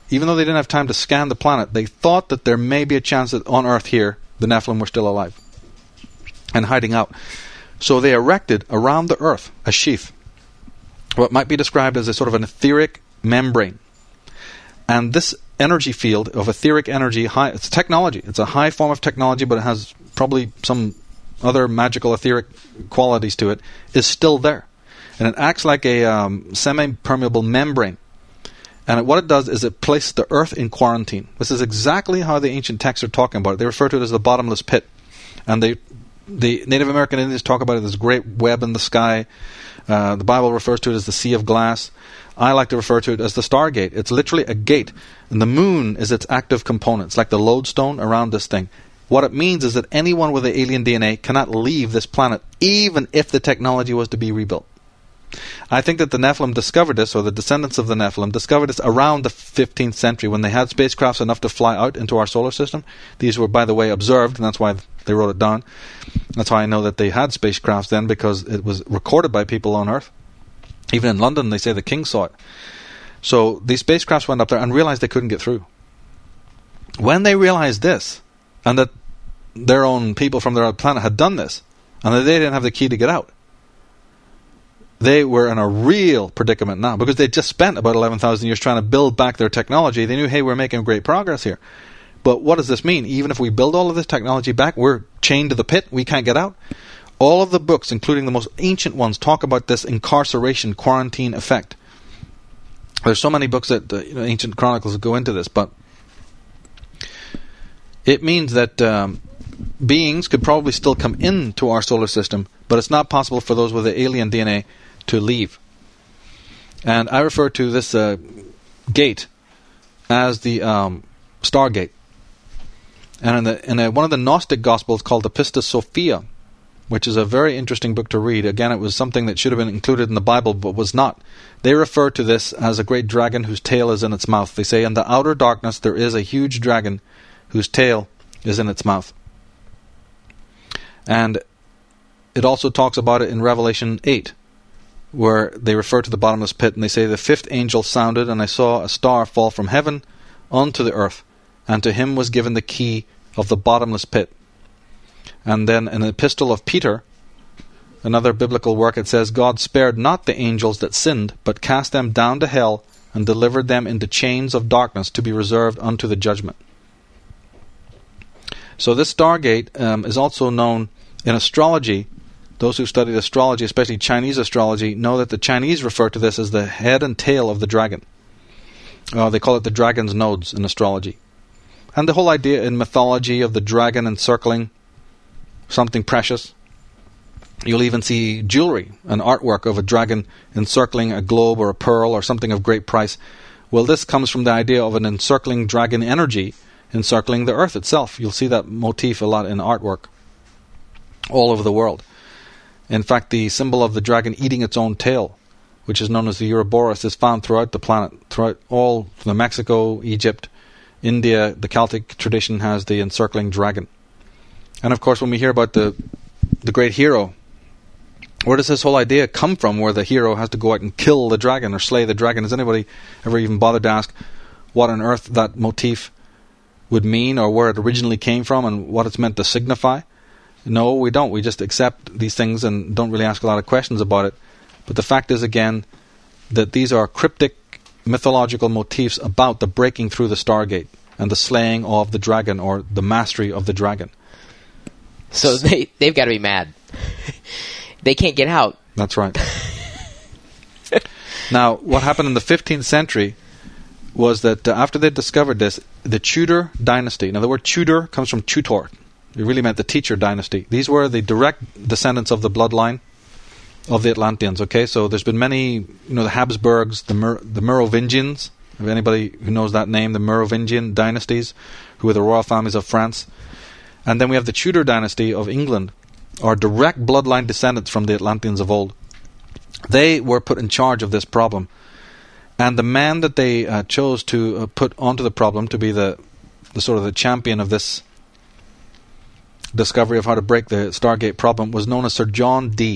even though they didn't have time to scan the planet, they thought that there may be a chance that on Earth here, the Nephilim were still alive and hiding out. So they erected around the Earth a sheath, what might be described as a sort of an etheric membrane. And this energy field of etheric energy, high, it's technology. It's a high form of technology, but it has probably some other magical etheric qualities to it, is still there. And it acts like a um, semi-permeable membrane. And it, what it does is it places the Earth in quarantine. This is exactly how the ancient texts are talking about it. They refer to it as the bottomless pit. And they, the Native American Indians talk about it as a great web in the sky. Uh, the Bible refers to it as the sea of glass. I like to refer to it as the Stargate. It's literally a gate. And the moon is its active component. It's like the lodestone around this thing. What it means is that anyone with the alien D N A cannot leave this planet, even if the technology was to be rebuilt. I think that the Nephilim discovered this, or the descendants of the Nephilim discovered this around the fifteenth century when they had spacecrafts enough to fly out into our solar system. These were, by the way, observed, and that's why they wrote it down. That's how I know that they had spacecrafts then, because it was recorded by people on Earth. Even in London, they say the king saw it. So these spacecrafts went up there and realized they couldn't get through. When they realized this, and that their own people from their own planet had done this, and that they didn't have the key to get out, they were in a real predicament now, because they just spent about eleven thousand years trying to build back their technology. They knew, hey, we're making great progress here. But what does this mean? Even if we build all of this technology back, we're chained to the pit, we can't get out. All of the books, including the most ancient ones, talk about this incarceration, quarantine effect. There's so many books that the you know, ancient chronicles go into this, but it means that um, beings could probably still come into our solar system, but it's not possible for those with the alien D N A to leave. And I refer to this uh, gate as the um, Stargate. And in, the, in a, one of the Gnostic Gospels called the Pistis Sophia, which is a very interesting book to read. Again, it was something that should have been included in the Bible, but was not. They refer to this as a great dragon whose tail is in its mouth. They say, in the outer darkness there is a huge dragon whose tail is in its mouth. And it also talks about it in Revelation eight, where they refer to the bottomless pit, and they say, the fifth angel sounded, and I saw a star fall from heaven onto the earth, and to him was given the key of the bottomless pit. And then in the epistle of Peter, another biblical work, it says, God spared not the angels that sinned, but cast them down to hell, and delivered them into chains of darkness to be reserved unto the judgment. So this Stargate um, is also known in astrology. Those who studied astrology, especially Chinese astrology, know that the Chinese refer to this as the head and tail of the dragon. Uh, they call it the dragon's nodes in astrology. And the whole idea in mythology of the dragon encircling something precious. You'll even see jewelry, an artwork of a dragon encircling a globe or a pearl or something of great price. Well, this comes from the idea of an encircling dragon energy encircling the earth itself. You'll see that motif a lot in artwork all over the world. In fact, the symbol of the dragon eating its own tail, which is known as the Ouroboros, is found throughout the planet, throughout all from Mexico, Egypt, India. The Celtic tradition has the encircling dragon. And of course, when we hear about the the great hero, where does this whole idea come from, where the hero has to go out and kill the dragon or slay the dragon? Has anybody ever even bothered to ask what on earth that motif would mean, or where it originally came from, and what it's meant to signify? No, we don't. We just accept these things and don't really ask a lot of questions about it. But the fact is, again, that these are cryptic mythological motifs about the breaking through the Stargate and the slaying of the dragon, or the mastery of the dragon. So they, they've got to be mad. They can't get out. That's right. Now, what happened in the fifteenth century was that uh, after they discovered this, the Tudor dynasty, now the word Tudor comes from tutor. It really meant the teacher dynasty. These were the direct descendants of the bloodline of the Atlanteans. Okay, so there's been many, you know, the Habsburgs, the Mer- the Merovingians. If anybody who knows that name, the Merovingian dynasties, who were the royal families of France. And then we have the Tudor dynasty of England, are direct bloodline descendants from the Atlanteans of old. They were put in charge of this problem. And the man that they uh, chose to uh, put onto the problem to be the, the sort of the champion of this discovery of how to break the Stargate problem was known as Sir John Dee.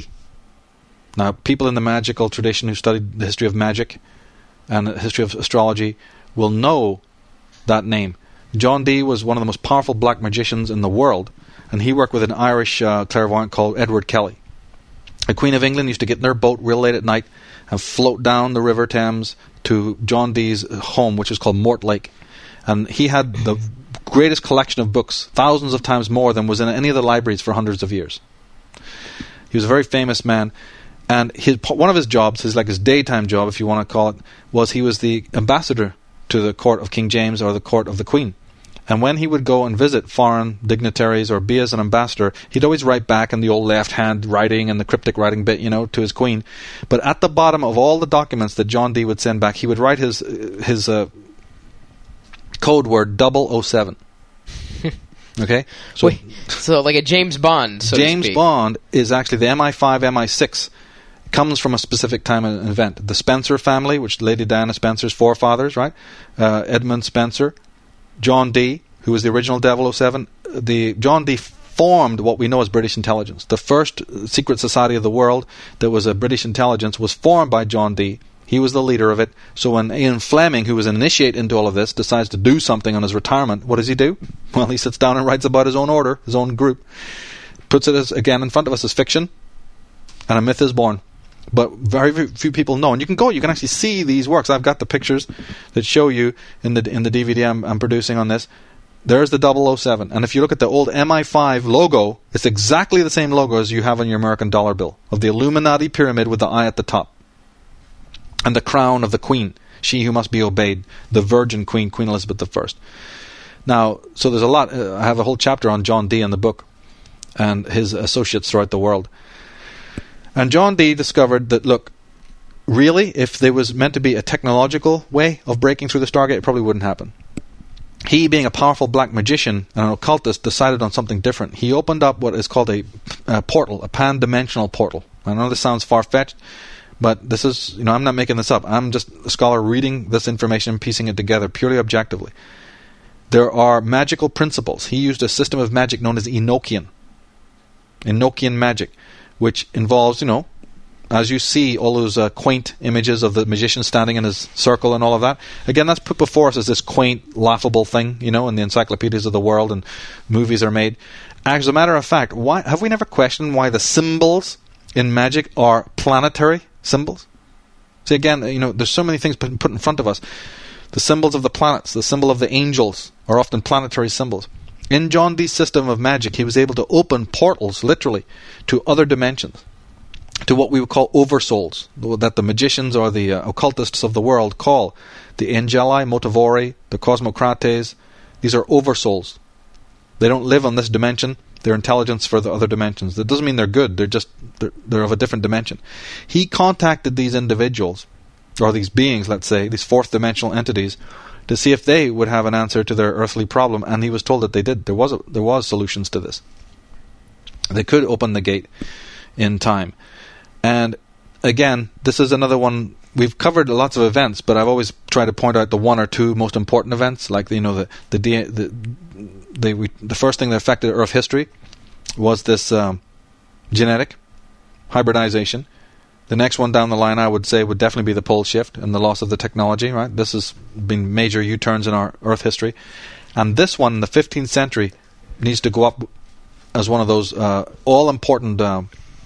Now, people in the magical tradition who studied the history of magic and the history of astrology will know that name. John Dee was one of the most powerful black magicians in the world, and he worked with an Irish uh, clairvoyant called Edward Kelly. The Queen of England used to get in their boat real late at night and float down the River Thames to John Dee's home, which is called Mortlake. And he had the greatest collection of books, thousands of times more than was in any of the libraries for hundreds of years. He was a very famous man. And his, one of his jobs, his like his daytime job, if you want to call it, was he was the ambassador to the court of King James or the court of the Queen. And when he would go and visit foreign dignitaries or be as an ambassador, he'd always write back in the old left-hand writing and the cryptic writing bit, you know, to his queen. But at the bottom of all the documents that John Dee would send back, he would write his his uh, code word double oh seven. Okay? So, Wait, so like a James Bond, so James to speak. Bond is actually the M I five, M I six. Comes from a specific time and event. The Spencer family, which Lady Diana Spencer's forefathers, right? Uh, Edmund Spencer, John Dee, who was the original double oh seven. The John Dee formed what we know as British intelligence. The first secret society of the world that was a British intelligence was formed by John Dee. He was the leader of it. So when Ian Fleming, who was an initiate into all of this, decides to do something on his retirement, what does he do? Well, he sits down and writes about his own order, his own group, puts it as again in front of us as fiction, and a myth is born. But very, very few people know. And you can go, you can actually see these works. I've got the pictures that show you in the in the D V D I'm, I'm producing on this. There's the double oh seven. And if you look at the old M I five logo, it's exactly the same logo as you have on your American dollar bill, of the Illuminati pyramid with the eye at the top. And the crown of the Queen, she who must be obeyed, the Virgin Queen, Queen Elizabeth the First. Now, so there's a lot. Uh, I have a whole chapter on John Dee in the book and his associates throughout the world. And John Dee discovered that, look, really, if there was meant to be a technological way of breaking through the Stargate, it probably wouldn't happen. He, being a powerful black magician and an occultist, decided on something different. He opened up what is called a, a portal, a pan-dimensional portal. I know this sounds far-fetched, but this is, you know, I'm not making this up. I'm just a scholar reading this information and piecing it together purely objectively. There are magical principles. He used a system of magic known as Enochian. Enochian magic, which involves, you know, as you see all those uh, quaint images of the magician standing in his circle and all of that. Again, that's put before us as this quaint, laughable thing, you know, in the encyclopedias of the world and movies are made. As a matter of fact, why have we never questioned why the symbols in magic are planetary symbols? See, again, you know, there's so many things put, put in front of us. The symbols of the planets, the symbol of the angels are often planetary symbols. In John Dee's system of magic, he was able to open portals, literally, to other dimensions, to what we would call oversouls, that the magicians or the uh, occultists of the world call the angeli, motivori, the cosmocrates. These are oversouls. They don't live on this dimension. They're intelligence for the other dimensions. That doesn't mean they're good. They're just they're, they're of a different dimension. He contacted these individuals, or these beings, let's say, these fourth dimensional entities, to see if they would have an answer to their earthly problem, and he was told that they did. There was a, there was solutions to this. They could open the gate in time. And again, this is another one. We've covered lots of events, but I've always tried to point out the one or two most important events, like, you know, the the the the, we, the first thing that affected Earth history was this um, genetic hybridization. The next one down the line, I would say, would definitely be the pole shift and the loss of the technology, right? This has been major U-turns in our Earth history. And this one, in the fifteenth century, needs to go up as one of those uh, all-important, uh,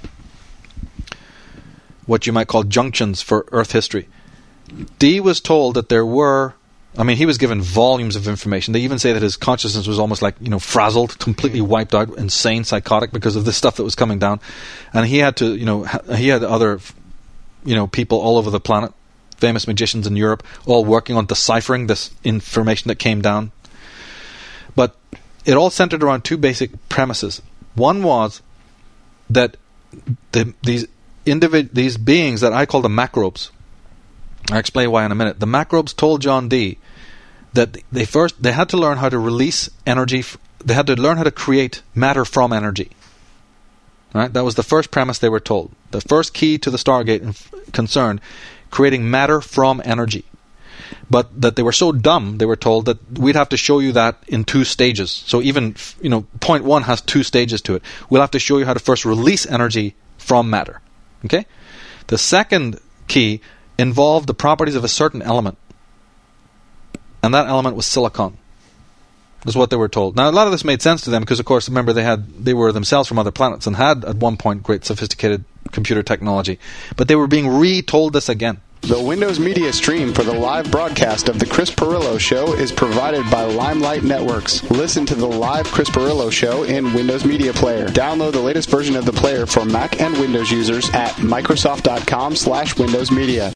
what you might call junctions for Earth history. Dee was told that there were, I mean, he was given volumes of information. They even say that his consciousness was almost like, you know, frazzled, completely wiped out, insane, psychotic because of the stuff that was coming down. And he had to, you know, he had other, you know, people all over the planet, famous magicians in Europe, all working on deciphering this information that came down. But it all centered around two basic premises. One was that the, these individ- these beings that I call the macrobes, I'll explain why in a minute. The macrobes told John Dee that they first they had to learn how to release energy. F- they had to learn how to create matter from energy. Right? That was the first premise they were told. The first key to the Stargate inf- concerned creating matter from energy. But that they were so dumb, they were told that we'd have to show you that in two stages. So even, you know, point one has two stages to it. We'll have to show you how to first release energy from matter. Okay? The second key involved the properties of a certain element. and that element was silicon. Was what they were told. Now, a lot of this made sense to them because, of course, remember they had they were themselves from other planets and had at one point great sophisticated computer technology, but they were being retold this again. The Windows Media stream for the live broadcast of the Chris Pirillo Show is provided by Limelight Networks. Listen to the live Chris Pirillo Show in Windows Media Player. Download the latest version of the player for Mac and Windows users at Microsoft dot com slash Windows Media.